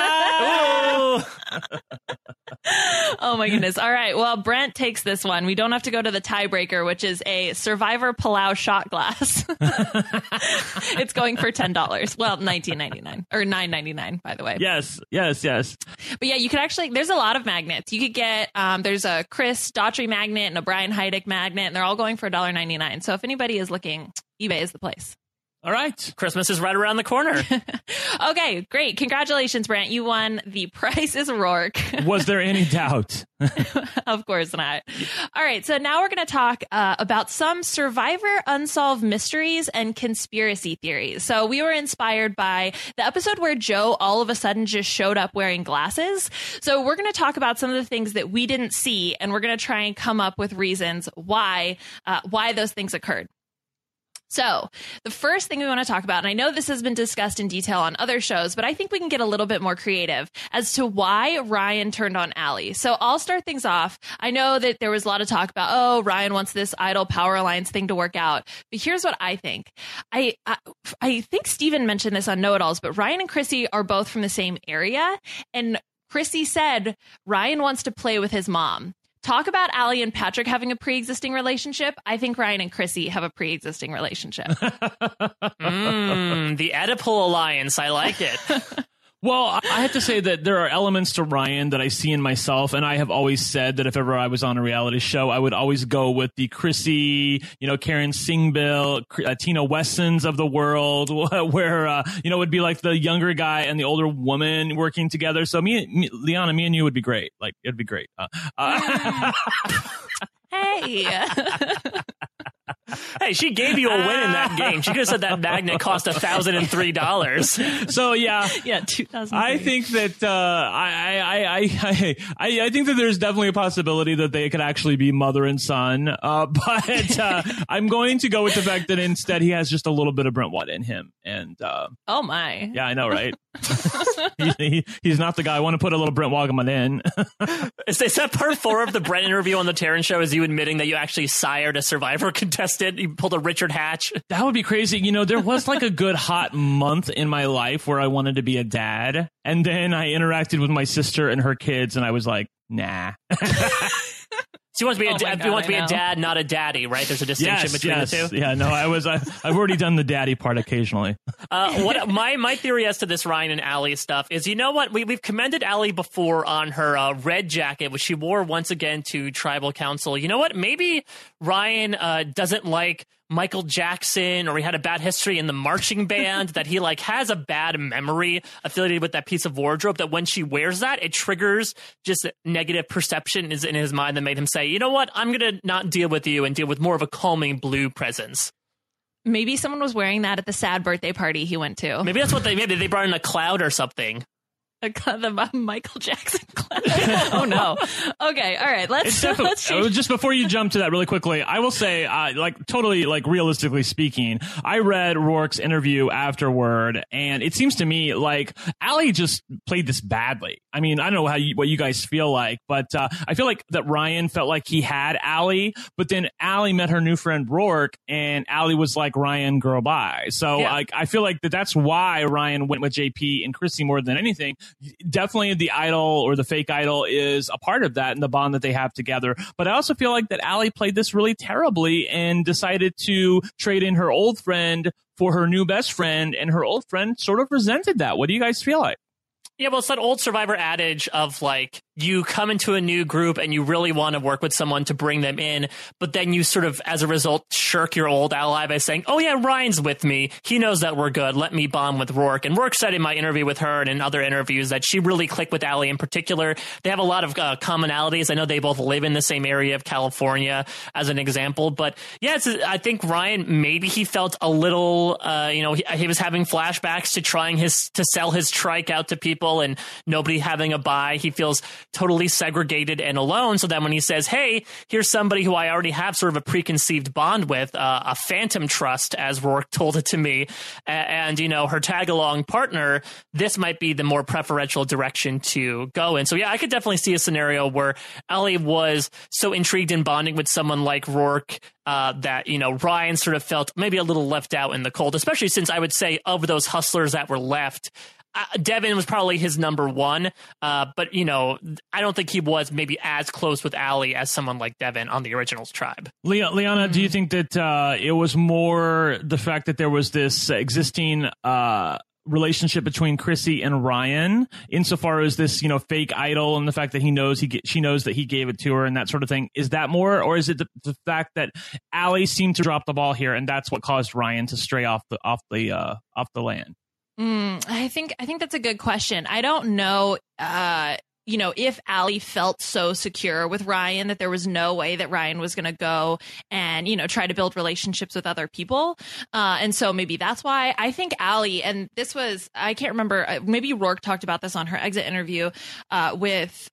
Oh my goodness. All right. Well, Brent takes this one. We don't have to go to the tiebreaker, which is a Survivor Palau shot glass. It's going for $10. Well, $19.99 or $9.99, by the way. Yes. But yeah, you could actually, there's a lot of magnets. You could get, there's a Chris Daughtry magnet and a Brian Heidick magnet, and they're all going for $1.99. So if anybody is looking, eBay is the place. All right. Christmas is right around the corner. Okay, great. Congratulations, Brent. You won the Price is Rourke. Was there any doubt? Of course not. All right. So now we're going to talk about some Survivor unsolved mysteries and conspiracy theories. So we were inspired by the episode where Joe all of a sudden just showed up wearing glasses. So we're going to talk about some of the things that we didn't see, and we're going to try and come up with reasons why those things occurred. So the first thing we want to talk about, and I know this has been discussed in detail on other shows, but I think we can get a little bit more creative as to why Ryan turned on Allie. So I'll start things off. I know that there was a lot of talk about, Ryan wants this Idol Power Alliance thing to work out. But here's what I think. I think Steven mentioned this on Know-It-Alls, but Ryan and Chrissy are both from the same area. And Chrissy said Ryan wants to play with his mom. Talk about Allie and Patrick having a pre-existing relationship. I think Ryan and Chrissy have a pre-existing relationship. The Oedipal alliance. I like it. Well, I have to say that there are elements to Ryan that I see in myself, and I have always said that if ever I was on a reality show, I would always go with the Chrissy, Karen Singbill, Tina Wessons of the world, where, it would be like the younger guy and the older woman working together. So Liana, me and you would be great. Like, it'd be great. Hey. Hey, she gave you a win in that game. She could have said that magnet cost $1,003. So yeah, $2,000. I think that I think that there's definitely a possibility that they could actually be mother and son. But I'm going to go with the fact that instead he has just a little bit of Brentwood in him. And oh my, yeah, I know, right? He's not the guy. I want to put a little Brent Wagaman in. Is that part 4 of the Brent interview on the Taryn Show? Is you admitting that you actually sired a Survivor contestant? You pulled a Richard Hatch? That would be crazy. There was like a good hot month in my life where I wanted to be a dad. And then I interacted with my sister and her kids, and I was like, nah. So you want to be a dad, not a daddy, right? There's a distinction between the two. Yeah, no, I've already done the daddy part occasionally. What my theory as to this Ryan and Allie stuff is, you know what? We've commended Allie before on her red jacket, which she wore once again to Tribal Council. You know what? Maybe Ryan doesn't like Michael Jackson, or he had a bad history in the marching band, that he has a bad memory affiliated with that piece of wardrobe, that when she wears that, it triggers just negative perception in his mind that made him say, you know what, I'm going to not deal with you and deal with more of a calming blue presence. Maybe someone was wearing that at the sad birthday party he went to. Maybe that's what maybe they brought in a cloud or something. The Michael Jackson clown. Oh no. Okay. All right. Let's change. Just before you jump to that really quickly, I will say, totally realistically speaking, I read Rourke's interview afterward, and it seems to me like Allie just played this badly. I mean, I don't know what you guys feel like, but I feel like that Ryan felt like he had Allie, but then Allie met her new friend Rourke, and Allie was like, Ryan, girl, bye. So I feel like that's why Ryan went with JP and Chrissy more than anything. Definitely the idol or the fake idol is a part of that and the bond that they have together. But I also feel like that Allie played this really terribly and decided to trade in her old friend for her new best friend, and her old friend sort of resented that. What do you guys feel like? Yeah, well, it's that old Survivor adage of you come into a new group and you really want to work with someone to bring them in, but then you sort of, as a result, shirk your old ally by saying, oh yeah, Ryan's with me. He knows that we're good. Let me bond with Rourke. And Rourke said in my interview with her and in other interviews that she really clicked with Allie in particular. They have a lot of commonalities. I know they both live in the same area of California, as an example. But yeah, I think Ryan, maybe he felt a little, he was having flashbacks to trying to sell his trike out to people and nobody having a buy. He feels totally segregated and alone. So then when he says, hey, here's somebody who I already have sort of a preconceived bond with, a phantom trust, as Rourke told it to me, and, her tag-along partner, this might be the more preferential direction to go in. So yeah, I could definitely see a scenario where Allie was so intrigued in bonding with someone like Rourke that, Ryan sort of felt maybe a little left out in the cold, especially since I would say of those hustlers that were left, Devin was probably his number one, but, I don't think he was maybe as close with Allie as someone like Devin on the Originals tribe. Liana, do you think that it was more the fact that there was this existing relationship between Chrissy and Ryan, insofar as this, fake idol, and the fact that she knows that he gave it to her and that sort of thing? Is that more, or is it the fact that Allie seemed to drop the ball here, and that's what caused Ryan to stray off the land? I think that's a good question. I don't know, if Allie felt so secure with Ryan that there was no way that Ryan was going to go and, try to build relationships with other people. And so maybe that's why I think Allie, and this was, I can't remember, maybe Rourke talked about this on her exit interview with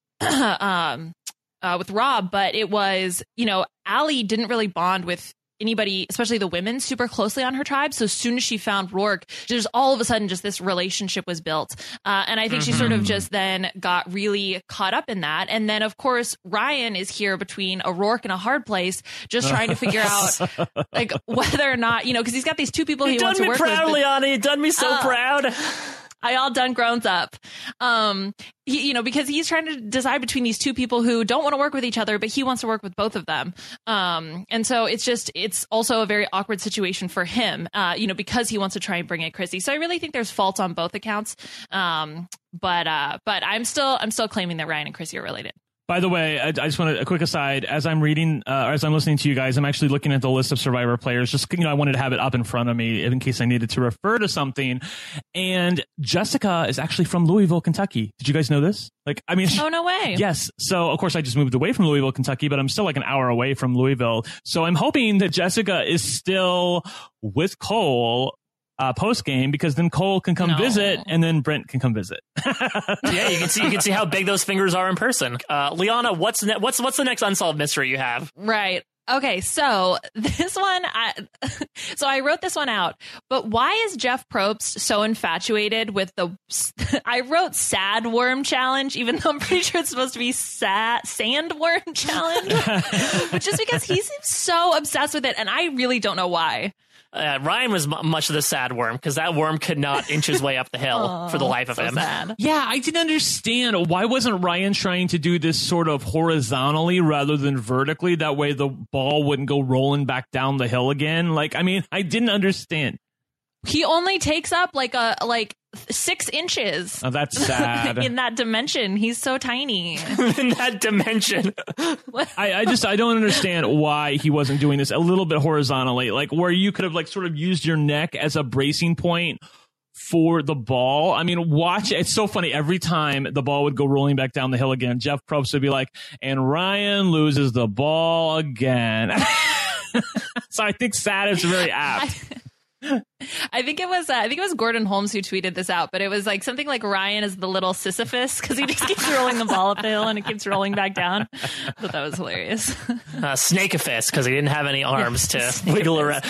Rob, but it was, Allie didn't really bond with anybody, especially the women, super closely on her tribe. So as soon as she found Rourke, just all of a sudden, just this relationship was built. And I think she sort of just then got really caught up in that. And then, of course, Ryan is here between a Rourke and a hard place, just trying to figure out whether or not, because he's got these two people he wants to work with. You've done me proud, Liana. You've done me so proud. I all done grown up. Because he's trying to decide between these two people who don't want to work with each other, but he wants to work with both of them. And so it's also a very awkward situation for him, because he wants to try and bring in Chrissy. So I really think there's fault on both accounts. But I'm still claiming that Ryan and Chrissy are related. By the way, I just want a quick aside. As I'm reading, or as I'm listening to you guys, I'm actually looking at the list of Survivor players. Just, I wanted to have it up in front of me in case I needed to refer to something. And Jessica is actually from Louisville, Kentucky. Did you guys know this? Oh, no way. Yes. So, of course, I just moved away from Louisville, Kentucky, but I'm still an hour away from Louisville. So I'm hoping that Jessica is still with Cole post game, because then Cole can come visit, and then Brent can come visit. Yeah, you can see how big those fingers are in person. Liana, what's the next unsolved mystery you have? Right. Okay, so this one, I wrote this one out, but why is Jeff Probst so infatuated with I wrote sad worm challenge, even though I'm pretty sure it's supposed to be sandworm challenge, but just because he seems so obsessed with it, and I really don't know why. Ryan was much of the sad worm because that worm could not inch his way up the hill for the life of him. Sad. Yeah, I didn't understand why wasn't Ryan trying to do this sort of horizontally rather than vertically. That way the ball wouldn't go rolling back down the hill again. Like, I mean, I didn't understand. He only takes up like 6 inches. Oh, that's sad. In that dimension. He's so tiny. In that dimension. I don't understand why he wasn't doing this a little bit horizontally, like where you could have like sort of used your neck as a bracing point for the ball. I mean, watch. It's so funny. Every time the ball would go rolling back down the hill again, Jeff Probst would be like, and Ryan loses the ball again. So I think sad is very apt. I think it was Gordon Holmes who tweeted this out, but it was like something like Ryan is the little Sisyphus because he just keeps rolling the ball up the hill and it keeps rolling back down. But that was hilarious. Snakeifist because he didn't have any arms to wiggle around.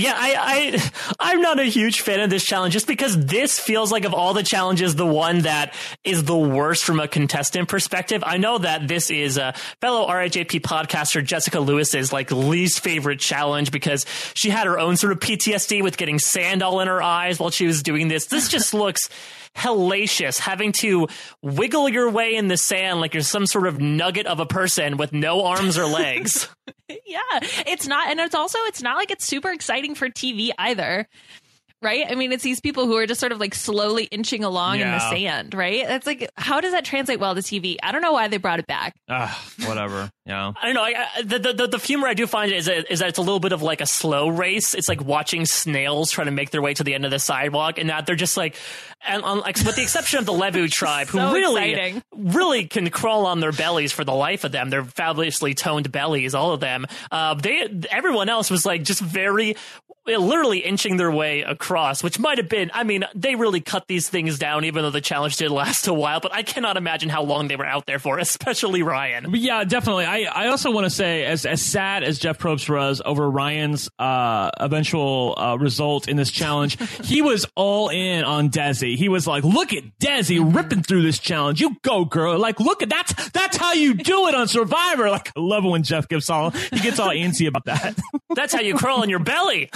Yes. I'm not a huge fan of this challenge just because this feels like of all the challenges, the one that is the worst from a contestant perspective. I know that this is a fellow RHAP podcaster Jessica Lewis's like least favorite challenge because she had her own sort of PTSD with getting sand all in her eyes while she was doing this. This just looks hellacious, having to wiggle your way in the sand like you're some sort of nugget of a person with no arms or legs. Yeah, it's not. And it's not like it's super exciting for TV either. Right. I mean, it's these people who are just sort of like slowly inching along in the sand. Right. It's like, how does that translate well to TV? I don't know why they brought it back. Whatever. Yeah. I don't know. The humor I do find is that it's a little bit of like a slow race. It's like watching snails try to make their way to the end of the sidewalk, and that they're just like, and with the exception of the Levu tribe, who So really, exciting. really can crawl on their bellies for the life of them. They're fabulously toned bellies, all of them. Everyone else was like just very, literally inching their way across, which might have been, I mean, they really cut these things down, even though the challenge did last a while, but I cannot imagine how long they were out there for, especially Ryan. But yeah, definitely. I also want to say, as sad as Jeff Probst was over Ryan's eventual result in this challenge, he was all in on Desi. He was like, look at Desi ripping through this challenge. You go, girl. Like, look at that's how you do it on Survivor. Like, I love it when Jeff gets all antsy about that. That's how you crawl on your belly.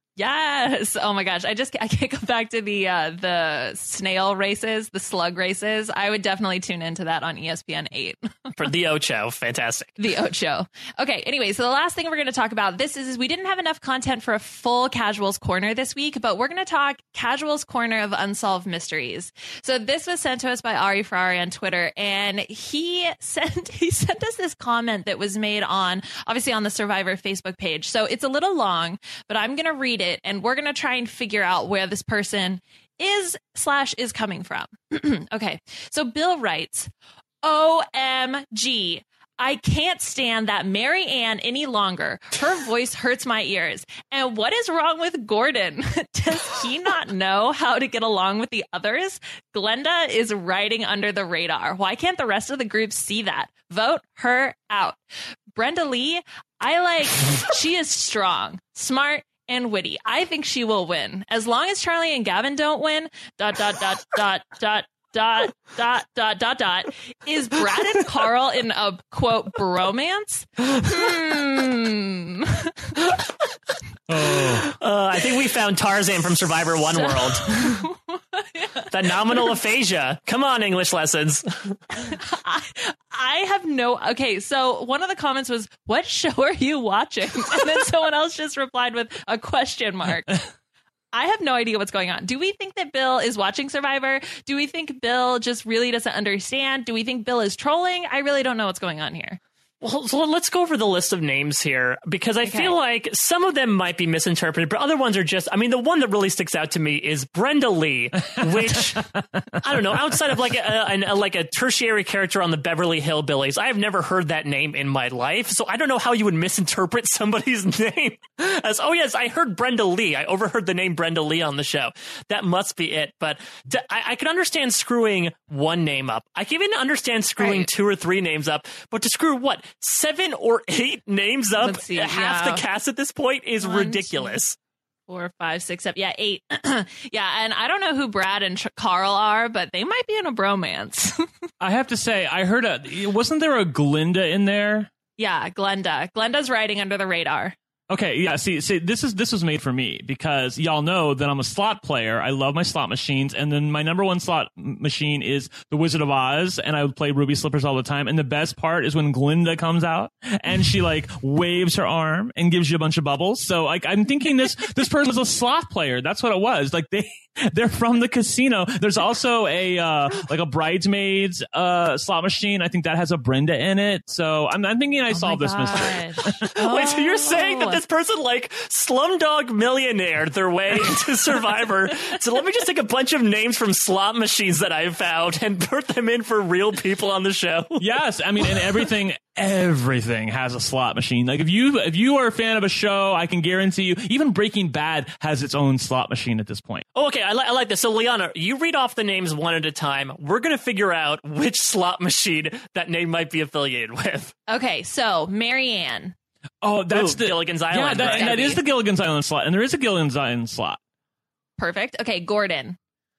Yes. Oh my gosh. I can't go back to the snail races, the slug races. I would definitely tune into that on ESPN 8. For the Ocho. Fantastic. The Ocho. Okay. Anyway, so the last thing we're going to talk about is we didn't have enough content for a full Casuals Corner this week, but we're going to talk Casuals Corner of Unsolved Mysteries. So this was sent to us by Ari Ferrari on Twitter, and he sent us this comment that was made obviously on the Survivor Facebook page. So it's a little long, but I'm going to read it, and we're going to try and figure out where this person is coming from. Okay. So Bill writes, OMG. I can't stand that Mary Ann any longer. Her voice hurts my ears. And what is wrong with Gordon? Does he not know how to get along with the others? Glenda is riding under the radar. Why can't the rest of the group see that? Vote her out. Brenda Lee, she is strong, smart, and witty. I think she will win. As long as Charlie and Gavin don't win, ... Is Brad and Carl in a quote bromance? I think we found Tarzan from Survivor One World. The nominal aphasia. Come on, English lessons. I have no. Okay, so one of the comments was, "What show are you watching?" And then someone else just replied with a question mark. I have no idea what's going on. Do we think that Bill is watching Survivor? Do we think Bill just really doesn't understand? Do we think Bill is trolling? I really don't know what's going on here. Well, so let's go over the list of names here, because I feel like some of them might be misinterpreted, but other ones are just, I mean, the one that really sticks out to me is Brenda Lee, which, I don't know, outside of like a tertiary character on the Beverly Hillbillies, I have never heard that name in my life. So I don't know how you would misinterpret somebody's name as, oh yes, I heard Brenda Lee. I overheard the name Brenda Lee on the show. That must be it. But I can understand screwing one name up. I can even understand screwing 2 or 3 names up, but to screw what? 7 or 8 names up, half the cast at this point is 1, ridiculous. 2, 4, 5, 6, 7, 8. Yeah, and I don't know who Brad and Carl are, but they might be in a bromance. I have to say, I heard wasn't there a Glinda in there? Yeah, Glenda. Glenda's riding under the radar. Okay, yeah. See, this was made for me because y'all know that I'm a slot player. I love my slot machines, and then my number one slot machine is the Wizard of Oz, and I would play Ruby Slippers all the time. And the best part is when Glinda comes out and she like waves her arm and gives you a bunch of bubbles. So like I'm thinking this person was a slot player. That's what it was. Like they're from the casino. There's also a like a Bridesmaids slot machine. I think that has a Brenda in it. So I'm thinking I solved this mystery. Wait, so you're saying that this person like Slumdog Millionaire their way into Survivor? So let me just take a bunch of names from slot machines that I've found and put them in for real people on the show. Yes, I mean, and everything has a slot machine. Like if you are a fan of a show, I can guarantee you, even Breaking Bad has its own slot machine at this point. Oh, okay, I like this. So Liana, you read off the names one at a time. We're gonna figure out which slot machine that name might be affiliated with. Okay, so Marianne. Oh, that's the Gilligan's Island. Yeah, right? that is the Gilligan's Island slot, and there is a Gilligan's Island slot. Perfect. Okay, Gordon.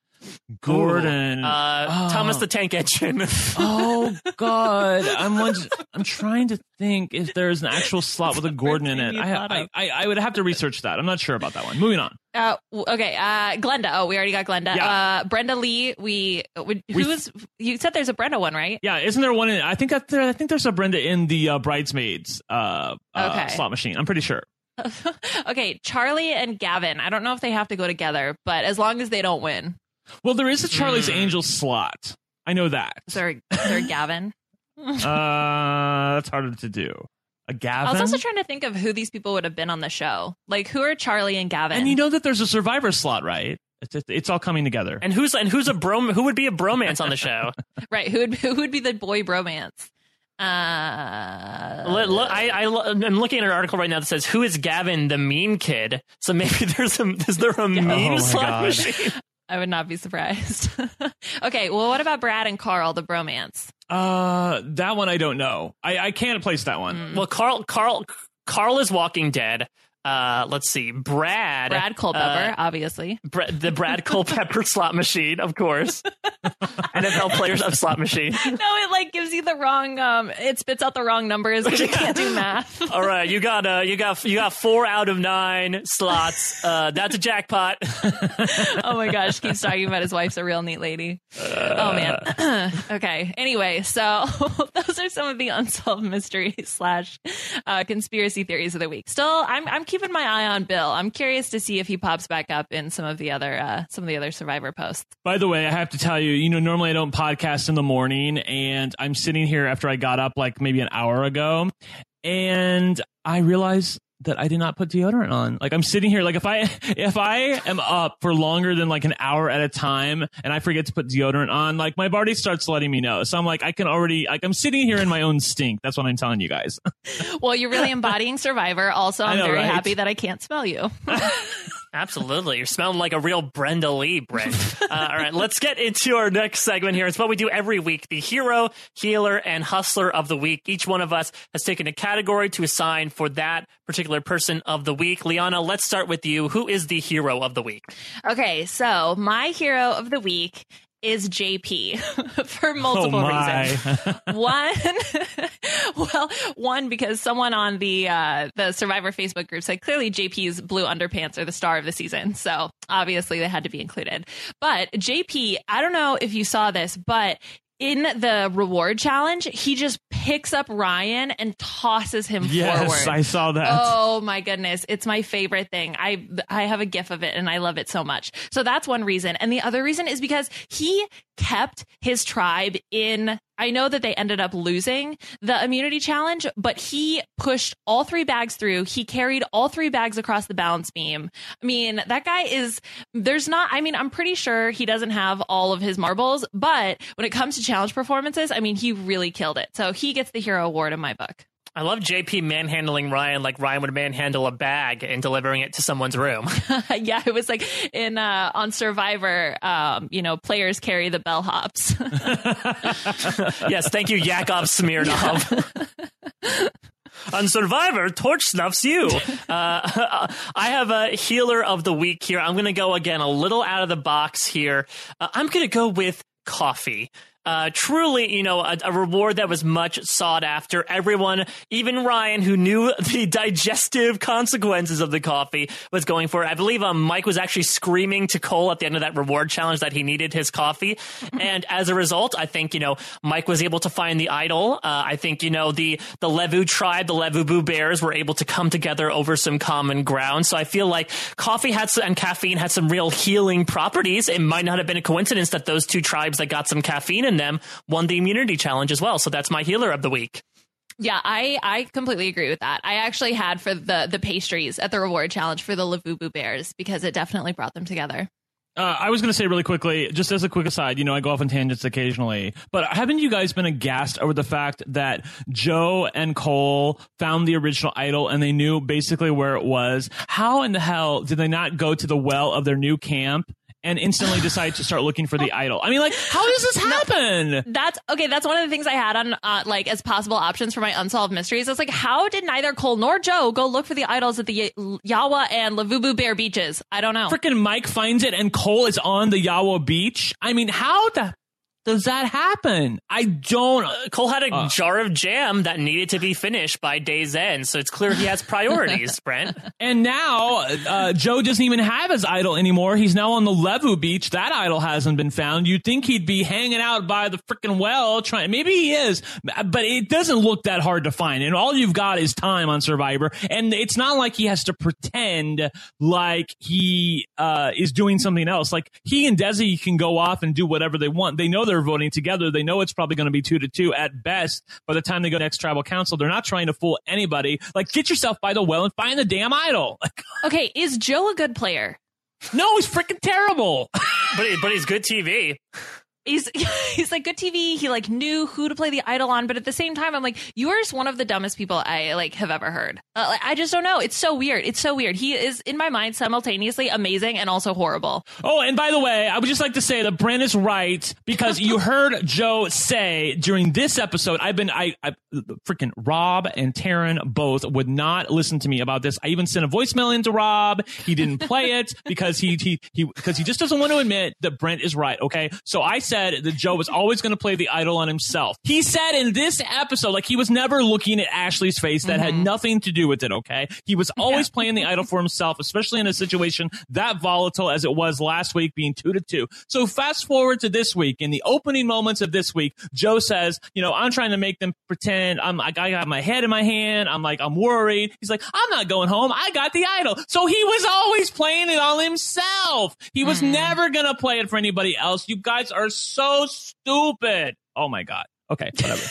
Thomas the Tank Engine. Oh God, I'm trying to think if there's an actual slot with a Gordon in it. I would have to research that. I'm not sure about that one. Moving on. Okay, Glenda. Oh, we already got Glenda. Yeah. Brenda Lee. You said there's a Brenda one, right? Yeah, isn't there one? I think there's a Brenda in the Bridesmaids slot machine. I'm pretty sure. Okay, Charlie and Gavin. I don't know if they have to go together, but as long as they don't win. Well, there is a Charlie's Angels slot. I know that. Is there a Gavin? That's harder to do. A Gavin? I was also trying to think of who these people would have been on the show. Like, who are Charlie and Gavin? And you know that there's a Survivor slot, right? It's all coming together. And who would be a bromance on the show? Right. Who would be the boy bromance? I'm looking at an article right now that says, "Who is Gavin, the meme kid?" So maybe is there a meme slot machine? I would not be surprised. Okay, well, what about Brad and Carl, the bromance? That one I don't know. I can't place that one. Well, Carl is Walking Dead. Let's see, Brad Culpepper, obviously. The Brad Culpepper slot machine, of course. NFL players of slot machine. No, it like gives you the wrong. It spits out the wrong numbers because it can't do math. All right, you got 4 out of 9 slots. That's a jackpot. Oh my gosh, keeps talking about his wife's a real neat lady. Oh man. Okay. Anyway, so those are some of the unsolved mysteries / conspiracy theories of the week. Still, I'm keeping my eye on Bill. I'm curious to see if he pops back up in some of the other Survivor posts. By the way, I have to tell you, normally I don't podcast in the morning, and I'm sitting here after I got up like maybe an hour ago, and I realized that I did not put deodorant on. Like I'm sitting here, like if I am up for longer than like an hour at a time and I forget to put deodorant on, like my body starts letting me know. So I'm like, I'm sitting here in my own stink. That's what I'm telling you guys. Well, you're really embodying Survivor. Also, I'm very happy that I can't smell you. Absolutely. You're smelling like a real Brenda Lee, Brent. All right, let's get into our next segment here. It's what we do every week, the hero, healer, and hustler of the week. Each one of us has taken a category to assign for that particular person of the week. Liana, let's start with you. Who is the hero of the week? Okay, so my hero of the week is JP for multiple reasons. One, because someone on the Survivor Facebook group said clearly JP's blue underpants are the star of the season. So obviously they had to be included. But JP, I don't know if you saw this, but in the reward challenge, he just picks up Ryan and tosses him forward. Yes, I saw that. Oh my goodness. It's my favorite thing. I have a gif of it and I love it so much. So that's one reason. And the other reason is because he kept his tribe in. I know that they ended up losing the immunity challenge, but he pushed all 3 bags through. He carried all 3 bags across the balance beam. I mean, that guy I'm pretty sure he doesn't have all of his marbles, but when it comes to challenge performances, I mean, he really killed it. So he gets the hero award in my book. I love JP manhandling Ryan like Ryan would manhandle a bag and delivering it to someonone's room. Yeah, it was like on Survivor, players carry the bellhops. Yes, thank you, Yakov Smirnov. On Survivor, Torch snuffs you. I have a healer of the week here. I'm going to go again a little out of the box here. I'm going to go with coffee. Truly, a reward that was much sought after. Everyone, even Ryan, who knew the digestive consequences of the coffee, was going for it. I believe Mike was actually screaming to Cole at the end of that reward challenge that he needed his coffee. And as a result, I think, Mike was able to find the idol. I think, the Levu tribe, the Levu Bears were able to come together over some common ground. So I feel like coffee and caffeine had some real healing properties. It might not have been a coincidence that those two tribes that got some caffeine in them won the immunity challenge as well. So that's my healer of the week. Yeah, I completely agree with that. I actually had for the pastries at the reward challenge for the Lavubu Bears because it definitely brought them together. I was going to say really quickly, just as a quick aside, I go off on tangents occasionally, but haven't you guys been aghast over the fact that Joe and Cole found the original idol and they knew basically where it was? How in the hell did they not go to the well of their new camp and instantly decide to start looking for the idol? I mean, how does this happen? That's one of the things I had on as possible options for my unsolved mysteries. It's how did neither Cole nor Joe go look for the idols at the Yawa and Lavubu Bear beaches? I don't know. Freaking Mike finds it and Cole is on the Yawa beach. I mean, how does that happen? I don't. Cole had a jar of jam that needed to be finished by day's end, so it's clear he has priorities, Brent. And now Joe doesn't even have his idol anymore. He's now on the Levu beach. That idol hasn't been found. You'd think he'd be hanging out by the freaking well trying. Maybe he is, but it doesn't look that hard to find. And all you've got is time on Survivor. And it's not like he has to pretend like he is doing something else. Like he and Desi can go off and do whatever they want. They know they're voting together. They know it's probably going to be 2-2 at best by the time they go next tribal council. They're not trying to fool anybody. Get yourself by the well and find the damn idol. Okay, is Joe a good player? No, he's freaking terrible. but he's good TV. He's good TV. He knew who to play the idol on, but at the same time, I'm you are just one of the dumbest people I have ever heard. I just don't know. It's so weird. He is in my mind simultaneously amazing and also horrible. Oh, and by the way, I would just like to say that Brent is right because you heard Joe say during this episode, I freaking Rob and Taryn both would not listen to me about this. I even sent a voicemail into Rob. He didn't play it because he just doesn't want to admit that Brent is right. Okay, so I said that Joe was always going to play the idol on himself. He said in this episode, he was never looking at Ashley's face. That had nothing to do with it, okay? He was always playing the idol for himself, especially in a situation that volatile as it was last week, being 2-2. So fast forward to this week. In the opening moments of this week, Joe says, I'm trying to make them pretend I got my head in my hand. I'm worried. He's I'm not going home. I got the idol. So he was always playing it on himself. He was never going to play it for anybody else. You guys are so stupid. Oh my God. Okay, whatever.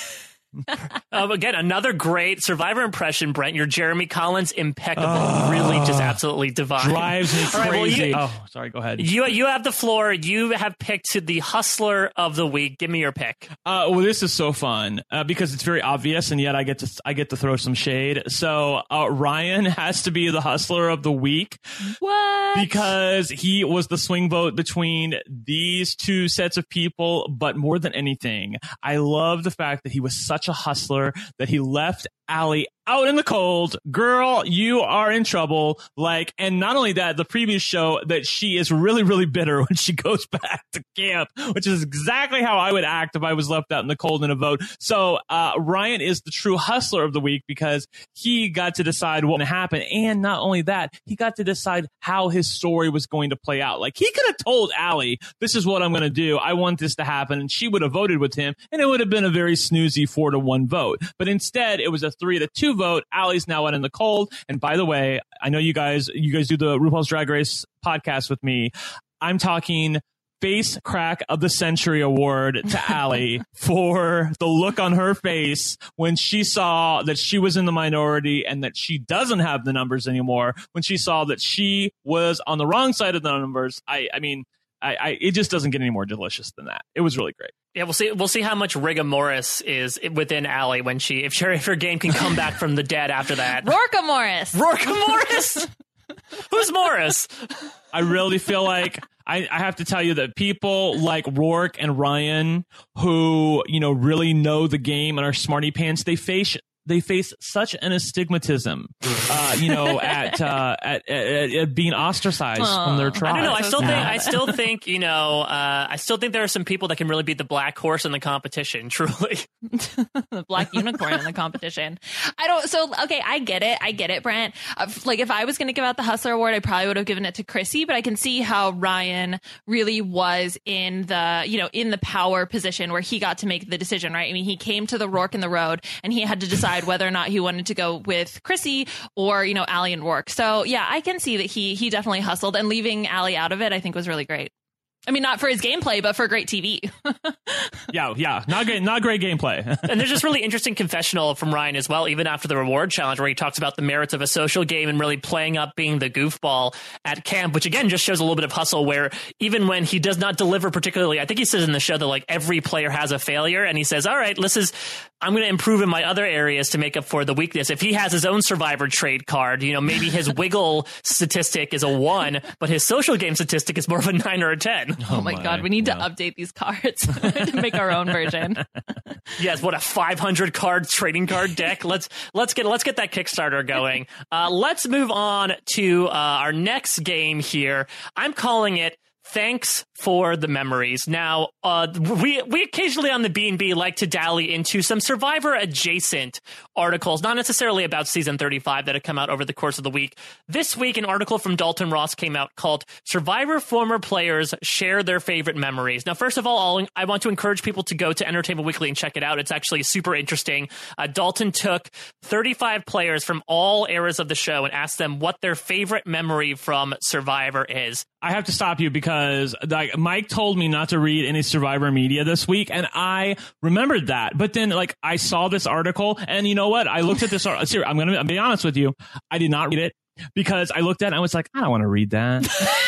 Again, another great Survivor impression, Brent. Your Jeremy Collins, impeccable. Really just absolutely divine. Drives me crazy. Right, sorry, go ahead. You have the floor. You have picked the Hustler of the Week. Give me your pick. Well, this is so fun because it's very obvious, and yet I get to throw some shade. So Ryan has to be the Hustler of the Week. What? Because he was the swing vote between these two sets of people, but more than anything, I love the fact that he was such a hustler that he left Allie out in the cold. Girl, you are in trouble. And not only that, the previews show that she is really, really bitter when she goes back to camp, which is exactly how I would act if I was left out in the cold in a vote. So Ryan is the true hustler of the week because he got to decide what would happen. And not only that, he got to decide how his story was going to play out. He could have told Allie, this is what I'm going to do. I want this to happen. And she would have voted with him. And it would have been a very snoozy 4-1 vote. But instead, it was a 3-2 vote. Allie's now out in the cold. And by the way, I know you guys do the RuPaul's Drag Race podcast with me. I'm talking face crack of the century award to Allie for the look on her face when she saw that she was in the minority and that she doesn't have the numbers anymore. When she saw that she was on the wrong side of the numbers. I mean, it just doesn't get any more delicious than that. It was really great. Yeah, we'll see how much rigor mortis is within Allie when if her game can come back from the dead after that. Rourke Morris. Who's Morris? I really feel like I have to tell you that people like Rourke and Ryan who, really know the game and are smarty pants, they face they face such an astigmatism, at being ostracized from their tribe. I don't know. I still think there are some people that can really beat the black horse in the competition. Truly, the black unicorn in the competition. I get it, Brent. Like if I was going to give out the Hustler Award, I probably would have given it to Chrissy, but I can see how Ryan really was in the power position where he got to make the decision, right? I mean, he came to the Rourke in the road and he had to decide whether or not he wanted to go with Chrissy or, Allie and Rourke. So yeah, I can see that he definitely hustled, and leaving Allie out of it, I think was really great. I mean, not for his gameplay, but for great TV. Yeah, not great gameplay. And there's this really interesting confessional from Ryan as well, even after the reward challenge, where he talks about the merits of a social game and really playing up being the goofball at camp, which again just shows a little bit of hustle, where even when he does not deliver particularly, I think he says in the show that like every player has a failure, and he says, all right, I'm going to improve in my other areas to make up for the weakness. If he has his own survivor trait card, maybe his wiggle statistic is a 1, but his social game statistic is more of a 9 or a 10. Oh my God, we need to update these cards to make our own version. Yes, what a 500 card trading card deck. Let's get that Kickstarter going. Let's move on to our next game here. I'm calling it Thanks for the Memories. Now, we occasionally on the B&B like to dally into some Survivor adjacent articles, not necessarily about season 35 that have come out over the course of the week. This week, an article from Dalton Ross came out called Survivor Former Players Share Their Favorite Memories. Now, first of all, I want to encourage people to go to Entertainment Weekly and check it out. It's actually super interesting. Dalton took 35 players from all eras of the show and asked them what their favorite memory from Survivor is. I have to stop you because Mike told me not to read any Survivor media this week, and I remembered that. But then, I saw this article, and you know what? I looked at this article. I'm going to be honest with you. I did not read it because I looked at it and I was like, I don't want to read that.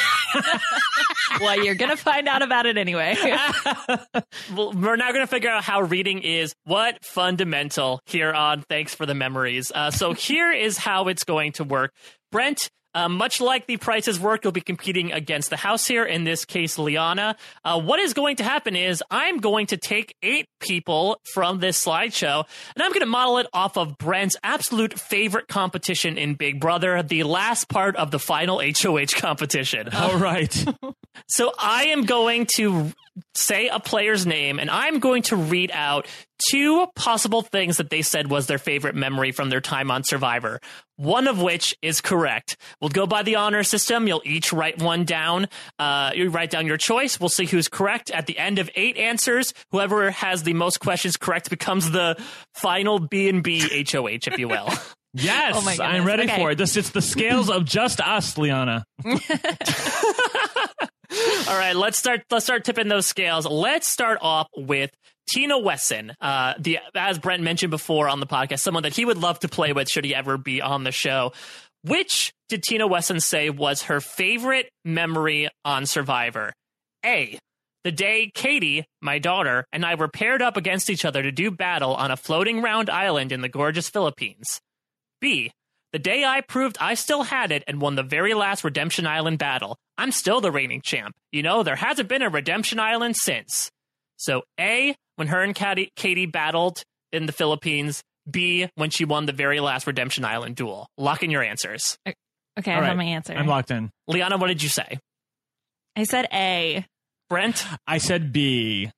Well, you're going to find out about it anyway. Well, we're now going to figure out how reading is what fundamental here on Thanks for the Memories. So here is how it's going to work. Brent, much like the Price is Work, you'll be competing against the house here, in this case, Liana. What is going to happen is I'm going to take 8 people from this slideshow, and I'm going to model it off of Brent's absolute favorite competition in Big Brother, the last part of the final HOH competition. All right. So I am going to say a player's name, and I'm going to read out 2 possible things that they said was their favorite memory from their time on Survivor, one of which is correct. We'll go by the honor system. You'll each write one down. You write down your choice. We'll see who's correct. At the end of 8 answers, whoever has the most questions correct becomes the final B&B HOH, if you will. Yes, oh my I'm ready for it. It's the scales of just us, Liana. All right, let's start tipping those scales. Let's start off with Tina Wesson, as Brent mentioned before on the podcast, someone that he would love to play with should he ever be on the show. Which did Tina Wesson say was her favorite memory on Survivor? A, the day Katie, my daughter, and I were paired up against each other to do battle on a floating round island in the gorgeous Philippines. B, the day I proved I still had it and won the very last Redemption Island battle. I'm still the reigning champ. There hasn't been a Redemption Island since. So A, when her and Katie battled in the Philippines. B, when she won the very last Redemption Island duel. Lock in your answers. Okay, I have my answer. I'm locked in. Liana, what did you say? I said A. Brent? I said B.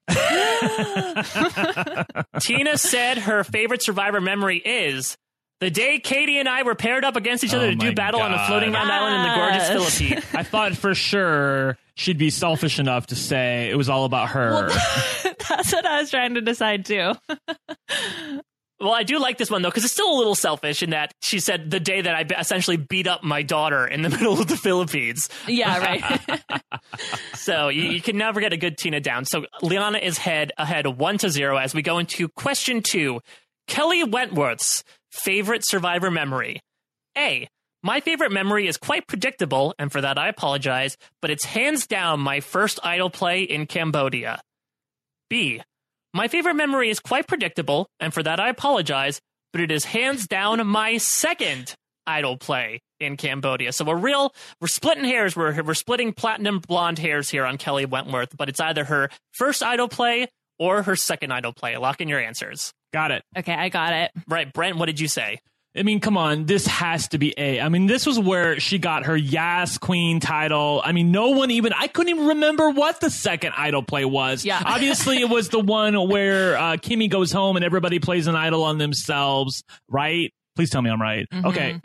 Tina said her favorite Survivor memory is the day Katie and I were paired up against each other to do battle on a floating round island in the gorgeous Philippines. I thought for sure she'd be selfish enough to say it was all about her. Well, that's what I was trying to decide too. Well, I do like this one, though, because it's still a little selfish in that she said the day that I essentially beat up my daughter in the middle of the Philippines. Yeah, right. So you can never get a good Tina down. So Liana is ahead 1-0 as we go into question 2. Kelly Wentworth's favorite Survivor memory. A, my favorite memory is quite predictable, and for that I apologize, but it's hands down my first idol play in Cambodia. B, my favorite memory is quite predictable, and for that I apologize, but it is hands down my second idol play in Cambodia. So we're splitting hairs. We're splitting platinum blonde hairs here on Kelly Wentworth, but it's either her first idol play or her second idol play. Lock in your answers. Got it. Okay, I got it. Right, Brent, what did you say? I mean, come on, this has to be A. I mean, this was where she got her Yas Queen title. I mean, I couldn't even remember what the second idol play was. Yeah. Obviously, it was the one where Kimmy goes home and everybody plays an idol on themselves, right? Please tell me I'm right. Mm-hmm. Okay.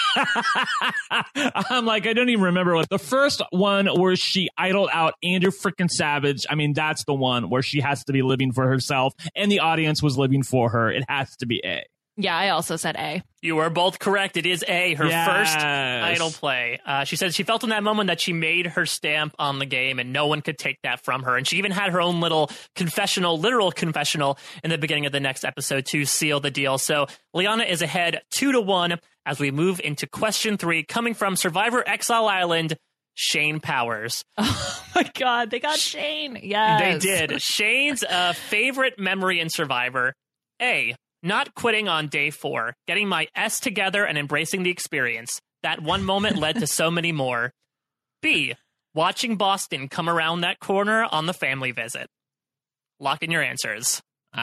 Mm-hmm. I'm like, I don't even remember what the first one where she idoled out Andrew freaking Savage. I mean, that's the one where she has to be living for herself and the audience was living for her. It has to be A. Yeah, I also said A. You are both correct. It is A, her first idol play. She said she felt in that moment that she made her stamp on the game and no one could take that from her. And she even had her own little literal confessional in the beginning of the next episode to seal the deal. So Liana is ahead 2-1 as we move into question 3, coming from Survivor Exile Island, Shane Powers. Oh my God, they got Shane. Yes. They did. Shane's favorite memory in Survivor. A, not quitting on day 4, getting my S together and embracing the experience. That one moment led to so many more. B, watching Boston come around that corner on the family visit. Lock in your answers.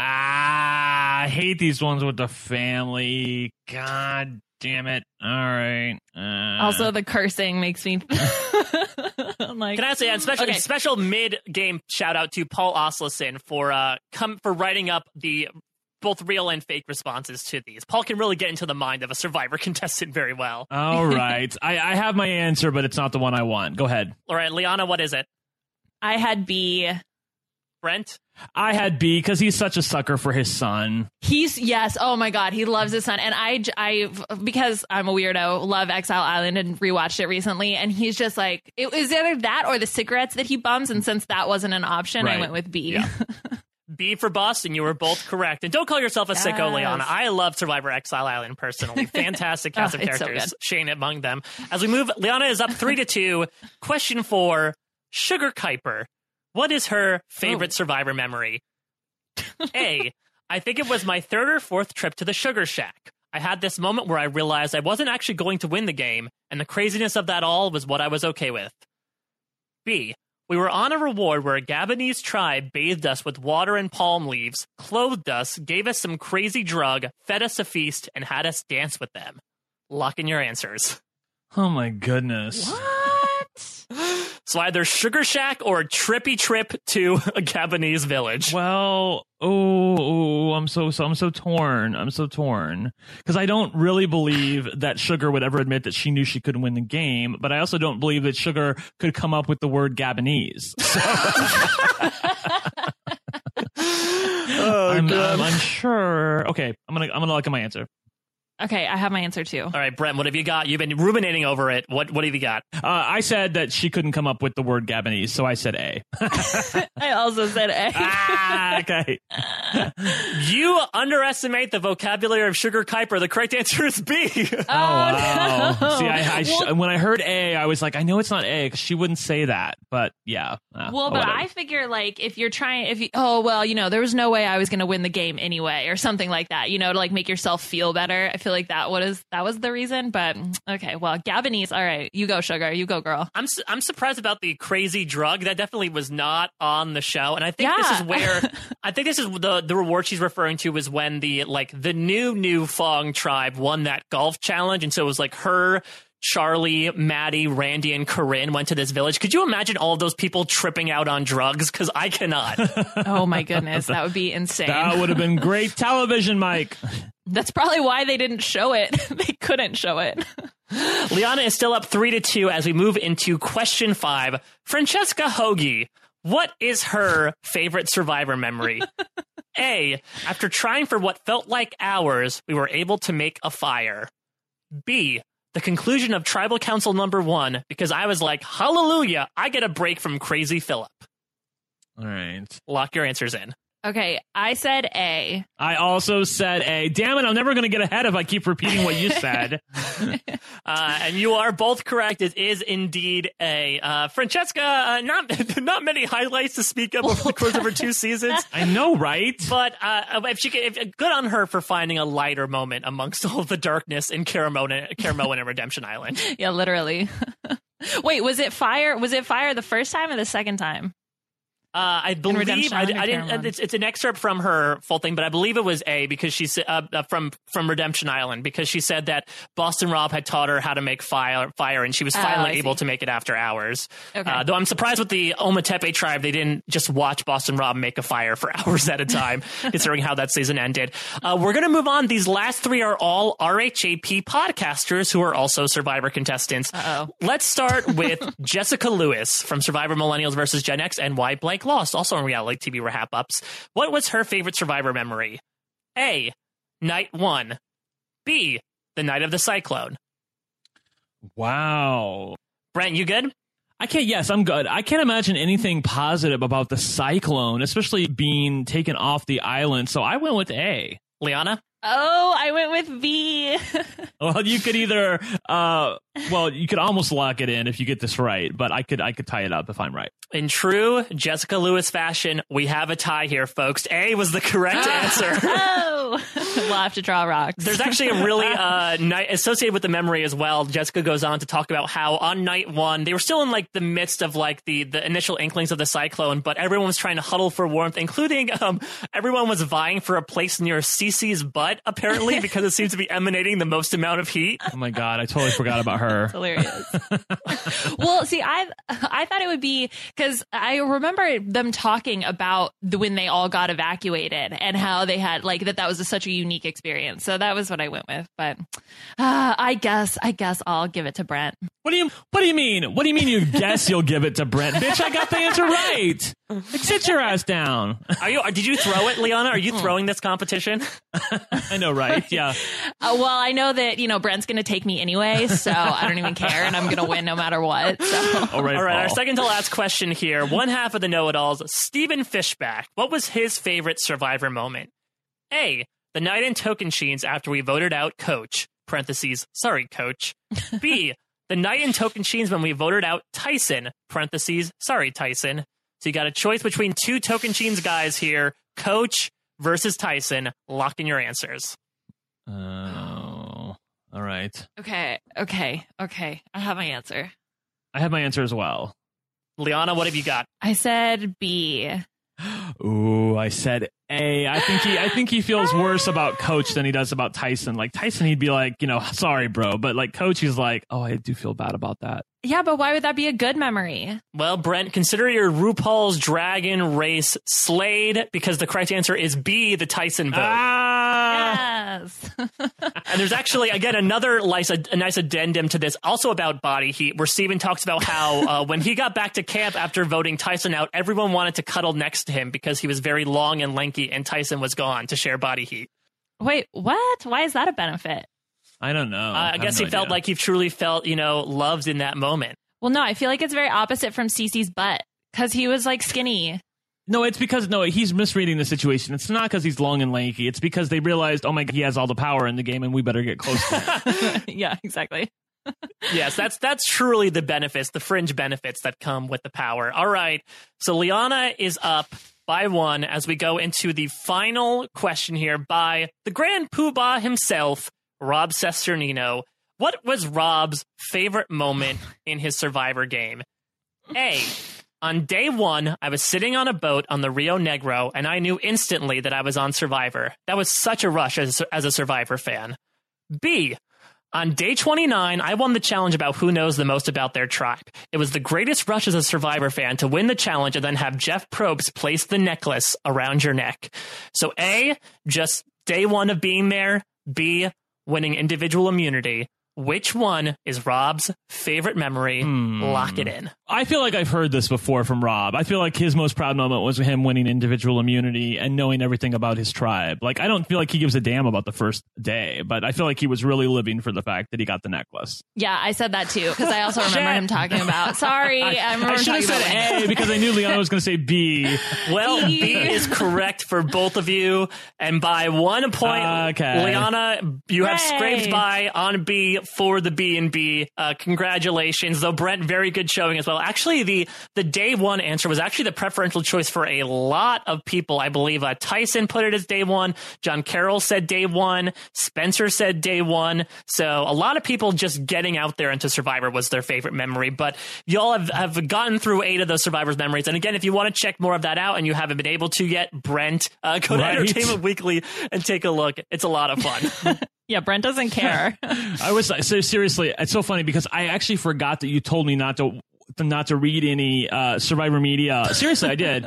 I hate these ones with the family. God damn it. All right. Also, the cursing makes me... I'm like, Can I say a special mid-game shout out to Paul Oslison for writing up the both real and fake responses to these. Paul can really get into the mind of a Survivor contestant very well. All right. I have my answer, but it's not the one I want. Go ahead. All right, Liana, what is it? I had B. Brent? I had B because he's such a sucker for his son. Yes. Oh my God. He loves his son. And I, because I'm a weirdo, love Exile Island and rewatched it recently. And he's just like, it was either that or the cigarettes that he bums. And since that wasn't an option, Right. I went with B. Yeah. B for Boston. You were both correct. And don't call yourself a sicko, Liana. I love Survivor Exile Island personally. Fantastic cast of it's so characters. good. Shane among them. As we move, Liana is up 3-2. Question 4, Sugar Kuiper. What is her favorite Survivor memory? A, I think it was my 3rd or 4th trip to the Sugar Shack. I had this moment where I realized I wasn't actually going to win the game, and the craziness of that all was what I was okay with. B, we were on a reward where a Gabonese tribe bathed us with water and palm leaves, clothed us, gave us some crazy drug, fed us a feast, and had us dance with them. Lock in your answers. Oh my goodness. What? So either Sugar Shack or a trippy trip to a Gabonese village. Well, I'm so torn. I'm so torn because I don't really believe that Sugar would ever admit that she knew she couldn't win the game, but I also don't believe that Sugar could come up with the word Gabonese. So. I'm unsure. Okay, I'm gonna look at my answer. Okay, I have my answer too. All right, Brent, what have you got? You've been ruminating over it. What have you got? I said that she couldn't come up with the word Gabonese, so I said A. I also said A. Okay. You underestimate the vocabulary of Sugar Kuiper. The correct answer is B. Oh, wow. no. See, when I heard A, I was like, I know it's not A because she wouldn't say that. But yeah. But whatever. I figure like if you're trying, there was no way I was going to win the game anyway, or something like that. To like make yourself feel better. I feel like that was the reason. But okay, well, Gabonese. All right, you go, Sugar. You go, girl. I'm surprised about the crazy drug. That definitely was not on the show. And I think this is where the reward she's referring to was when the new Fong tribe won that golf challenge, and so it was like her, Charlie, Maddie, Randy, and Corinne went to this village. Could you imagine all of those people tripping out on drugs? Because I cannot. Oh my goodness, that would be insane. That would have been great television, Mike. That's probably why they didn't show it. They couldn't show it. Liana is still up 3-2 as we move into question 5. Francesca Hoagie. What is her favorite Survivor memory? A, after trying for what felt like hours, we were able to make a fire. B, the conclusion of Tribal Council number 1, because I was like, hallelujah, I get a break from Crazy Phillip. All right. Lock your answers in. Okay, I said A. I also said A. Damn it, I'm never going to get ahead if I keep repeating what you said. And you are both correct. It is indeed A. Francesca, not many highlights to speak of over the course of her 2 seasons. I know, right? But good on her for finding a lighter moment amongst all the darkness in Caramoan and Redemption Island. Yeah, literally. Wait, was it fire? Was it fire the first time or the second time? I believe Redemption I Island or didn't. Caramon? It's an excerpt from her full thing, but I believe it was A because she said from Redemption Island because she said that Boston Rob had taught her how to make fire, and she was I finally see. able to make it after hours. Okay. Though I'm surprised with the Ometepe tribe, they didn't just watch Boston Rob make a fire for hours at a time, considering how that season ended. We're going to move on. These last three are all RHAP podcasters who are also Survivor contestants. Uh-oh. Let's start with Jessica Lewis from Survivor Millennials vs. Gen X and Why Blank Lost, also on reality TV wrap-ups. What was her favorite Survivor memory? A, night 1. B, the night of the cyclone. Wow. Brent, you good? Yes, I'm good. I can't imagine anything positive about the cyclone, especially being taken off the island. So I went with A. Liana? Oh, I went with B. Well, you could either, you could almost lock it in if you get this right, but I could tie it up if I'm right. In true Jessica Lewis fashion, we have a tie here, folks. A was the correct answer. Oh, we'll have to draw rocks. There's actually a really night associated with the memory as well. Jessica goes on to talk about how on night 1 they were still in like the midst of like the initial inklings of the cyclone, but everyone was trying to huddle for warmth, including everyone was vying for a place near Cece's butt apparently because it seems to be emanating the most amount of heat. Oh my God, I totally forgot about her. It's hilarious. Well, see, I thought it would be because I remember them talking about when they all got evacuated and how they had like that was such a unique experience. So that was what I went with. But I guess I'll give it to Brent. What do you mean? What do you mean you guess you'll give it to Brent? Bitch, I got the answer right. Like, sit your ass down. Did you throw it, Liana? Are you throwing this competition? I know, right? Yeah. Well, I know that, Brent's going to take me anyway, so I don't even care, and I'm going to win no matter what. So. All right, our second to last question here. One half of the know-it-alls, Stephen Fishback. What was his favorite Survivor moment? A, the night in Tocantins after we voted out Coach, parentheses, sorry, Coach. B, the night in Tocantins when we voted out Tyson, parentheses, sorry, Tyson. So you got a choice between two Tocantins guys here, Coach versus Tyson. Lock in your answers. Oh, all right. Okay. I have my answer. I have my answer as well. Liana, what have you got? I said B. Ooh, I said A. I think he feels worse about Coach than he does about Tyson. Like Tyson, he'd be like, sorry, bro. But like Coach, he's like, oh, I do feel bad about that. Yeah, but why would that be a good memory? Well, Brent, consider your RuPaul's Dragon Race slayed because the correct answer is B, the Tyson vote. Yes. And there's actually, again, another a nice addendum to this, also about body heat, where Steven talks about how when he got back to camp after voting Tyson out, everyone wanted to cuddle next to him because he was very long and lanky and Tyson was gone to share body heat. Wait, what? Why is that a benefit? I don't know. I guess he felt like he truly felt, loved in that moment. Well, no, I feel like it's very opposite from Cece's butt because he was like skinny. No, it's because he's misreading the situation. It's not because he's long and lanky. It's because they realized, oh my God, he has all the power in the game and we better get close to him. Yeah, exactly. Yes, that's truly the benefits, the fringe benefits that come with the power. All right. So Liana is up by 1 as we go into the final question here by the Grand Poobah himself, Rob Cesternino. What was Rob's favorite moment in his Survivor game? A, on day 1, I was sitting on a boat on the Rio Negro, and I knew instantly that I was on Survivor. That was such a rush as a Survivor fan. B, on day 29, I won the challenge about who knows the most about their tribe. It was the greatest rush as a Survivor fan to win the challenge and then have Jeff Probst place the necklace around your neck. So A, just day 1 of being there. B, winning individual immunity. Which one is Rob's favorite memory? Lock it in. I feel like I've heard this before from Rob. I feel like his most proud moment was him winning individual immunity and knowing everything about his tribe. Like, I don't feel like he gives a damn about the first day, but I feel like he was really living for the fact that he got the necklace. Yeah, I said that too because I also remember him talking about. Sorry, I remember I should have talking said about A because I knew Liana was going to say B. Well, B is correct for both of you, and by 1 point, Okay. Liana, you have Hooray. scraped by on B for the B&B. Congratulations, though, Brent, very good showing as well. Actually, the day one answer was actually the preferential choice for a lot of people. I believe Tyson put it as day one. John Carroll said day one. Spencer said day one. So a lot of people just getting out there into Survivor was their favorite memory. But y'all have gotten through 8 of those Survivors memories. And again, if you want to check more of that out and you haven't been able to yet, Brent, go to Entertainment Weekly and take a look. It's a lot of fun. Yeah, Brent doesn't care. I was so seriously. It's so funny because I actually forgot that you told me not to read any Survivor media. Seriously, I did.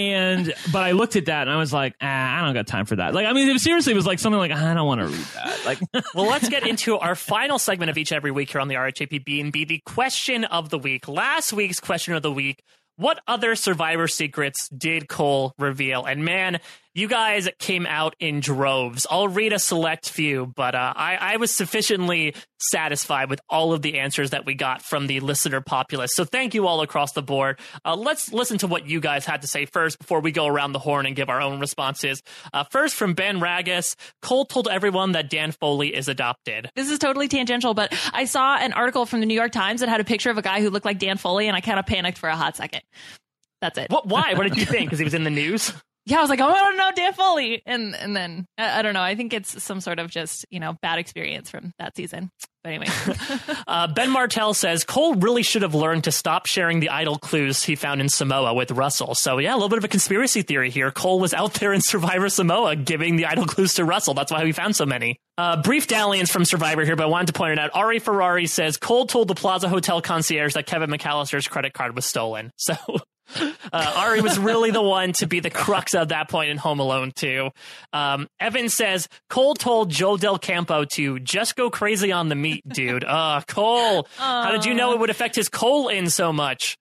But I looked at that and I was like, I don't got time for that. Like, I mean, it was like something like, I don't want to read that. Like, well, let's get into our final segment of each every week here on the RHAP B&B, the question of the week. Last week's question of the week: what other Survivor secrets did Cole reveal? And man, you guys came out in droves. I'll read a select few, but I was sufficiently satisfied with all of the answers that we got from the listener populace. So thank you all across the board. Let's listen to what you guys had to say first before we go around the horn and give our own responses. First, from Ben Ragus, Cole told everyone that Dan Foley is adopted. This is totally tangential, but I saw an article from the New York Times that had a picture of a guy who looked like Dan Foley, and I kind of panicked for a hot second. That's it. Why? What did you think? Because he was in the news? Yeah, I was like, oh, I don't know, Dan Foley. And then, I don't know. I think it's some sort of just, bad experience from that season. But anyway. Ben Martell says, Cole really should have learned to stop sharing the idol clues he found in Samoa with Russell. So yeah, a little bit of a conspiracy theory here. Cole was out there in Survivor Samoa giving the idol clues to Russell. That's why we found so many. Brief dalliance from Survivor here, but I wanted to point it out. Ari Ferrari says, Cole told the Plaza Hotel concierge that Kevin McAllister's credit card was stolen. So... Ari was really the one to be the crux of that point in Home Alone 2. Evan says, Cole told Joe Del Campo to just go crazy on the meat, dude. Cole, how did you know it would affect his colon so much?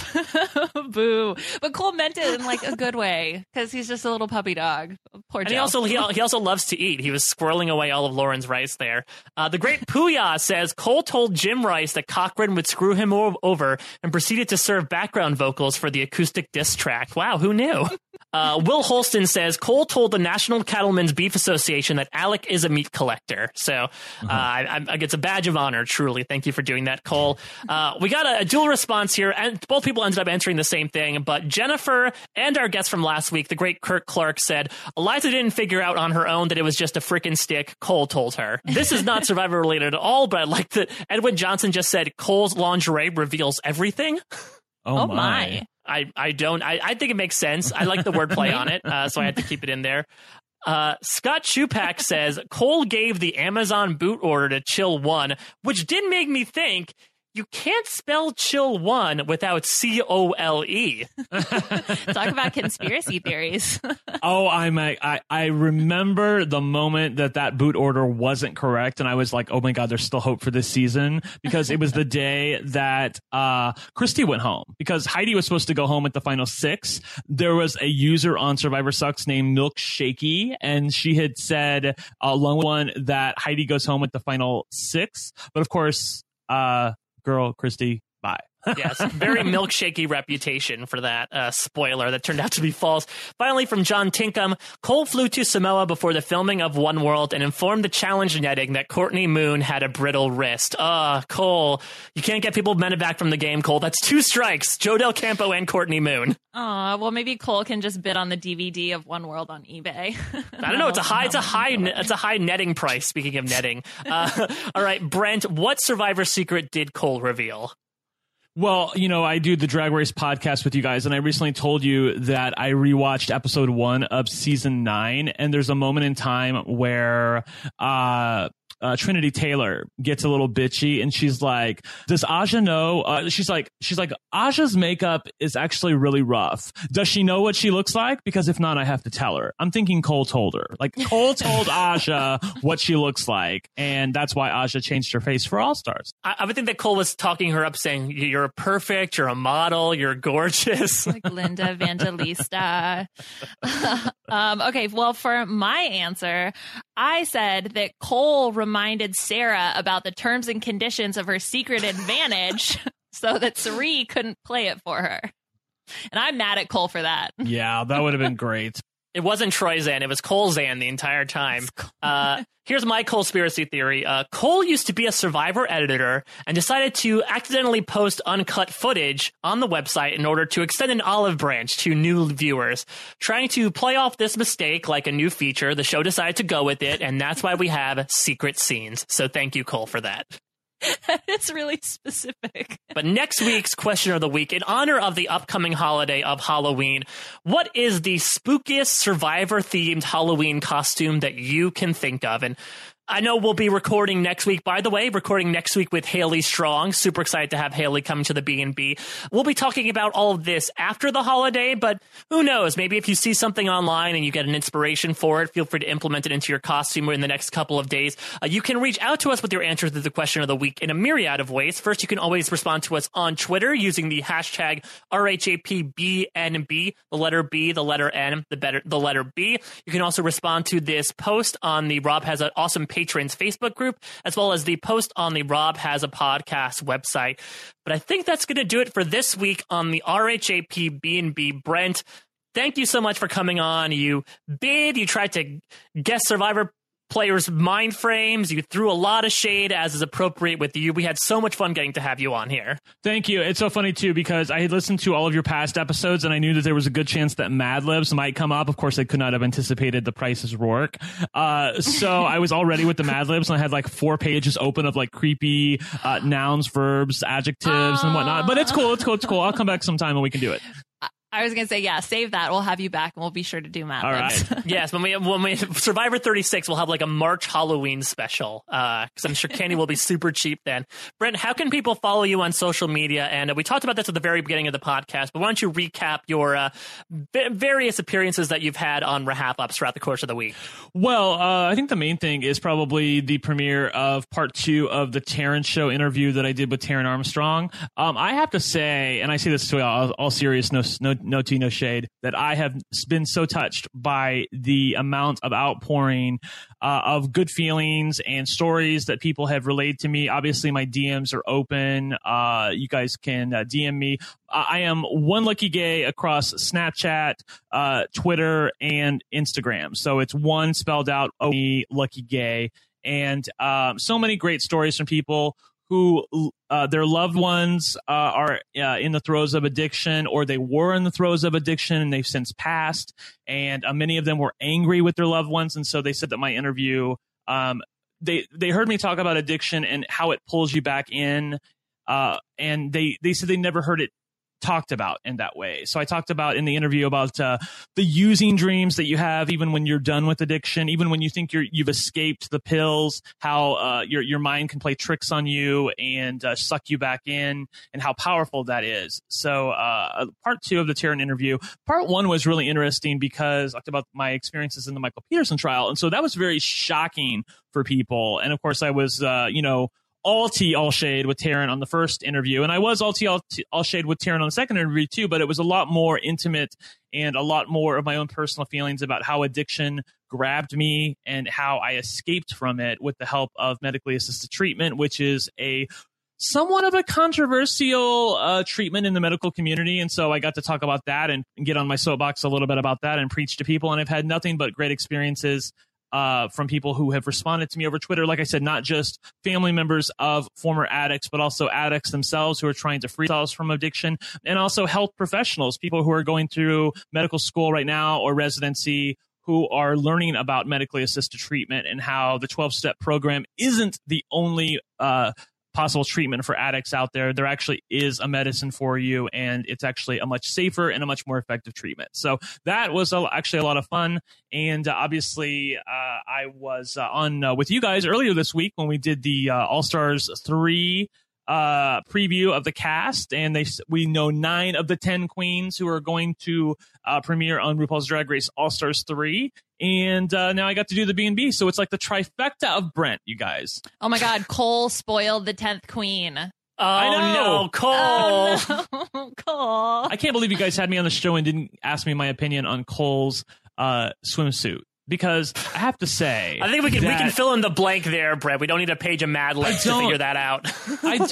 Boo. But Cole meant it in like a good way because he's just a little puppy dog. Poor Joe. And he also loves to eat. He was squirreling away all of Lauren's rice there. The great Puya says, Cole told Jim Rice that Cochran would screw him over and proceeded to serve background vocals for the acoustic diss track. Wow, who knew? Will Holston says, Cole told the National Cattlemen's Beef Association that Alec is a meat collector. So it's a badge of honor, truly. Thank you for doing that, Cole. We got a dual response here, and both people ended up answering the same thing, but Jennifer and our guest from last week, the great Kirk Clark, said, Eliza didn't figure out on her own that it was just a freaking stick. Cole told her. This is not Survivor related at all, but I like that Edwin Johnson just said, Cole's lingerie reveals everything. Oh my. I think it makes sense. I like the wordplay on it, so I had to keep it in there. Scott Chupak says, Cole gave the Amazon boot order to Chill One, which did make me think, you can't spell Chill One without COLE. Talk about conspiracy theories. I remember the moment that boot order wasn't correct, and I was like, oh my God, there's still hope for this season, because it was the day that Christy went home, because Heidi was supposed to go home at the final 6. There was a user on Survivor Sucks named Milkshaky, and she had said along one that Heidi goes home at the final 6, but of course, girl, Christy, bye. Yes, very milkshakey reputation for that spoiler that turned out to be false. Finally, from John Tinkham, Cole flew to Samoa before the filming of One World and informed the challenge netting that Courtney Moon had a brittle wrist. Cole, you can't get people medevac from the game, Cole. That's 2 strikes. Joe Del Campo and Courtney Moon. Well, maybe Cole can just bid on the DVD of One World on eBay. I don't know. It's a high netting price. Speaking of netting, all right, Brent, what Survivor secret did Cole reveal? Well, I do the Drag Race podcast with you guys, and I recently told you that I rewatched episode 1 of season 9, and there's a moment in time where Trinity Taylor gets a little bitchy, and she's like, does Aja know? She's like, Aja's makeup is actually really rough. Does she know what she looks like? Because if not, I have to tell her. I'm thinking Cole told her. Like, Cole told Aja what she looks like, and that's why Aja changed her face for All Stars. I would think that Cole was talking her up, saying, you're perfect, you're a model, you're gorgeous. Like Linda Evangelista. Okay, well, for my answer, I said that Cole reminded Sarah about the terms and conditions of her secret advantage so that Cirie couldn't play it for her. And I'm mad at Cole for that. Yeah, that would have been great. It wasn't Troyzan. It was Colezan the entire time. Here's my conspiracy theory. Cole used to be a Survivor editor and decided to accidentally post uncut footage on the website in order to extend an olive branch to new viewers. Trying to play off this mistake like a new feature, the show decided to go with it, and that's why we have secret scenes. So thank you, Cole, for that. It's really specific. But next week's question of the week, in honor of the upcoming holiday of Halloween, what is the spookiest Survivor-themed Halloween costume that you can think of? And I know we'll be recording next week. By the way, recording next week with Haley Strong. Super excited to have Haley coming to the B&B. We'll be talking about all of this after the holiday, but who knows? Maybe if you see something online and you get an inspiration for it, feel free to implement it into your costume in the next couple of days. You can reach out to us with your answers to the question of the week in a myriad of ways. First, you can always respond to us on Twitter using the hashtag RHAPBNB, the letter B, the letter N, the letter B. You can also respond to this post on the Rob Has an Awesome Patrons Facebook group, as well as the post on the Rob Has a Podcast website. But I think that's going to do it for this week on the RHAP B&B. Brent, thank you so much for coming on. You tried to guess Survivor players' mind frames. You threw a lot of shade, as is appropriate with you. We had so much fun getting to have you on here. Thank you. It's so funny, too, because I had listened to all of your past episodes, and I knew that there was a good chance that Mad Libs might come up. Of course, I could not have anticipated The Price is Rourke. So I was all ready with the Mad Libs, and I had like 4 pages open of like creepy nouns, verbs, adjectives, and whatnot. But it's cool. It's cool. I'll come back sometime and we can do it. I was going to say, yeah, save that. We'll have you back, and we'll be sure to do Mad Libs. All right. Yes, when we Survivor 36, we'll have like a March Halloween special, because I'm sure candy will be super cheap then. Brent, how can people follow you on social media? And we talked about this at the very beginning of the podcast, but why don't you recap your various appearances that you've had on Rahap Ups throughout the course of the week? Well, I think the main thing is probably the premiere of part 2 of the Taryn Show interview that I did with Taryn Armstrong. I have to say, and I say this to all seriousness, no tea, no shade, that I have been so touched by the amount of outpouring of good feelings and stories that people have relayed to me. Obviously, my DMs are open. You guys can DM me. I am one lucky gay across Snapchat, Twitter, and Instagram. So it's one spelled out, lucky gay. And so many great stories from people who their loved ones are in the throes of addiction, or they were in the throes of addiction and they've since passed. And many of them were angry with their loved ones. And so they said that my interview, they heard me talk about addiction and how it pulls you back in. And they said they never heard it talked about in that way. So I talked about in the interview about the using dreams that you have even when you're done with addiction, even when you think you've escaped the pills, how your mind can play tricks on you and suck you back in, and how powerful that is. So part 2 of the Taryn interview. Part 1 was really interesting because I talked about my experiences in the Michael Peterson trial, and so that was very shocking for people. And of course, I was all tea, all shade with Taryn on the first interview. And I was all tea, all shade with Taryn on the second interview too, but it was a lot more intimate and a lot more of my own personal feelings about how addiction grabbed me and how I escaped from it with the help of medically assisted treatment, which is a somewhat of a controversial treatment in the medical community. And so I got to talk about that and get on my soapbox a little bit about that and preach to people. And I've had nothing but great experiences from people who have responded to me over Twitter. Like I said, not just family members of former addicts, but also addicts themselves who are trying to free themselves from addiction, and also health professionals, people who are going through medical school right now or residency, who are learning about medically assisted treatment and how the 12-step program isn't the only possible treatment for addicts out there. There actually is a medicine for you, and it's actually a much safer and a much more effective treatment. So that was actually a lot of fun. And obviously, I was on with you guys earlier this week when we did the All-Stars 3 preview of the cast, and we know 9 of the 10 queens who are going to premiere on RuPaul's Drag Race All-Stars 3. And now I got to do the B&B, so it's like the trifecta of Brent, you guys. Oh my God, Cole spoiled the 10th queen. Oh no, Cole! Oh, no. Cole! I can't believe you guys had me on the show and didn't ask me my opinion on Cole's swimsuit. Because I have to say, I think we can fill in the blank there, Brett. We don't need a page of Mad Libs to figure that out.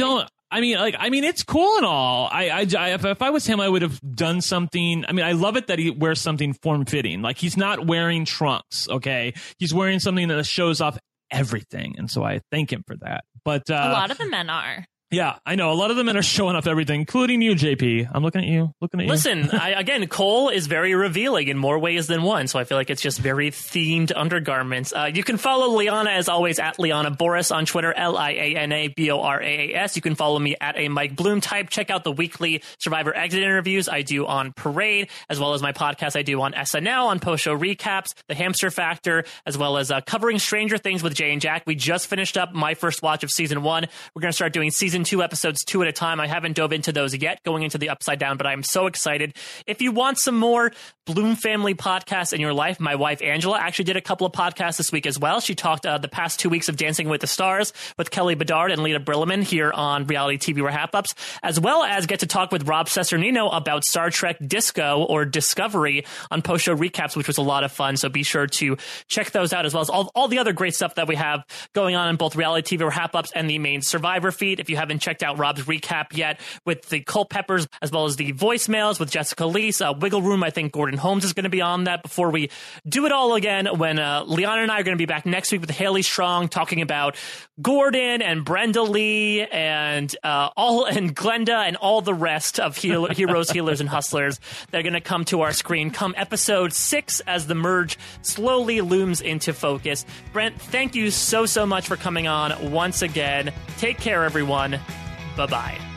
I mean, it's cool and all. If I was him, I would have done something. I mean, I love it that he wears something form-fitting. Like, he's not wearing trunks, okay? He's wearing something that shows off everything, and so I thank him for that. But a lot of the men are. Yeah, I know. A lot of the men are showing off everything, including you, JP. I'm looking at you. Listen, again, Cole is very revealing in more ways than one, so I feel like it's just very themed undergarments. You can follow Liana, as always, at Liana Boras on Twitter, LianaBoraas. You can follow me at a Mike Bloom type. Check out the weekly Survivor exit interviews I do on Parade, as well as my podcast I do on SNL, on post-show recaps, The Hamster Factor, as well as covering Stranger Things with Jay and Jack. We just finished up my first watch of season 1. We're going to start doing season 2 episodes 2 at a time. I haven't dove into those yet, going into the Upside Down, but I'm so excited. If you want some more Bloom family podcasts in your life, my wife Angela actually did a couple of podcasts this week as well. She talked the past 2 weeks of Dancing with the Stars with Kelly Bedard and Lita Brilleman here on Reality TV Wrap-Ups, as well as get to talk with Rob Cesternino about Star Trek Disco or Discovery on post-show recaps, which was a lot of fun. So be sure to check those out, as well as all the other great stuff that we have going on in both Reality TV Wrap-Ups and the main Survivor feed. If you haven't checked out Rob's recap yet with the Culpeppers, as well as the voicemails with Jessica Leese, Wiggle Room, I think Gordon Holmes is going to be on that before we do it all again, when Liana and I are going to be back next week with Haley Strong talking about Gordon and Brenda Lee and Glenda and all the rest of heroes, healers, and hustlers that are going to come to our screen come episode 6 as the merge slowly looms into focus. Brent, thank you so much for coming on once again. Take care, everyone. Bye-bye.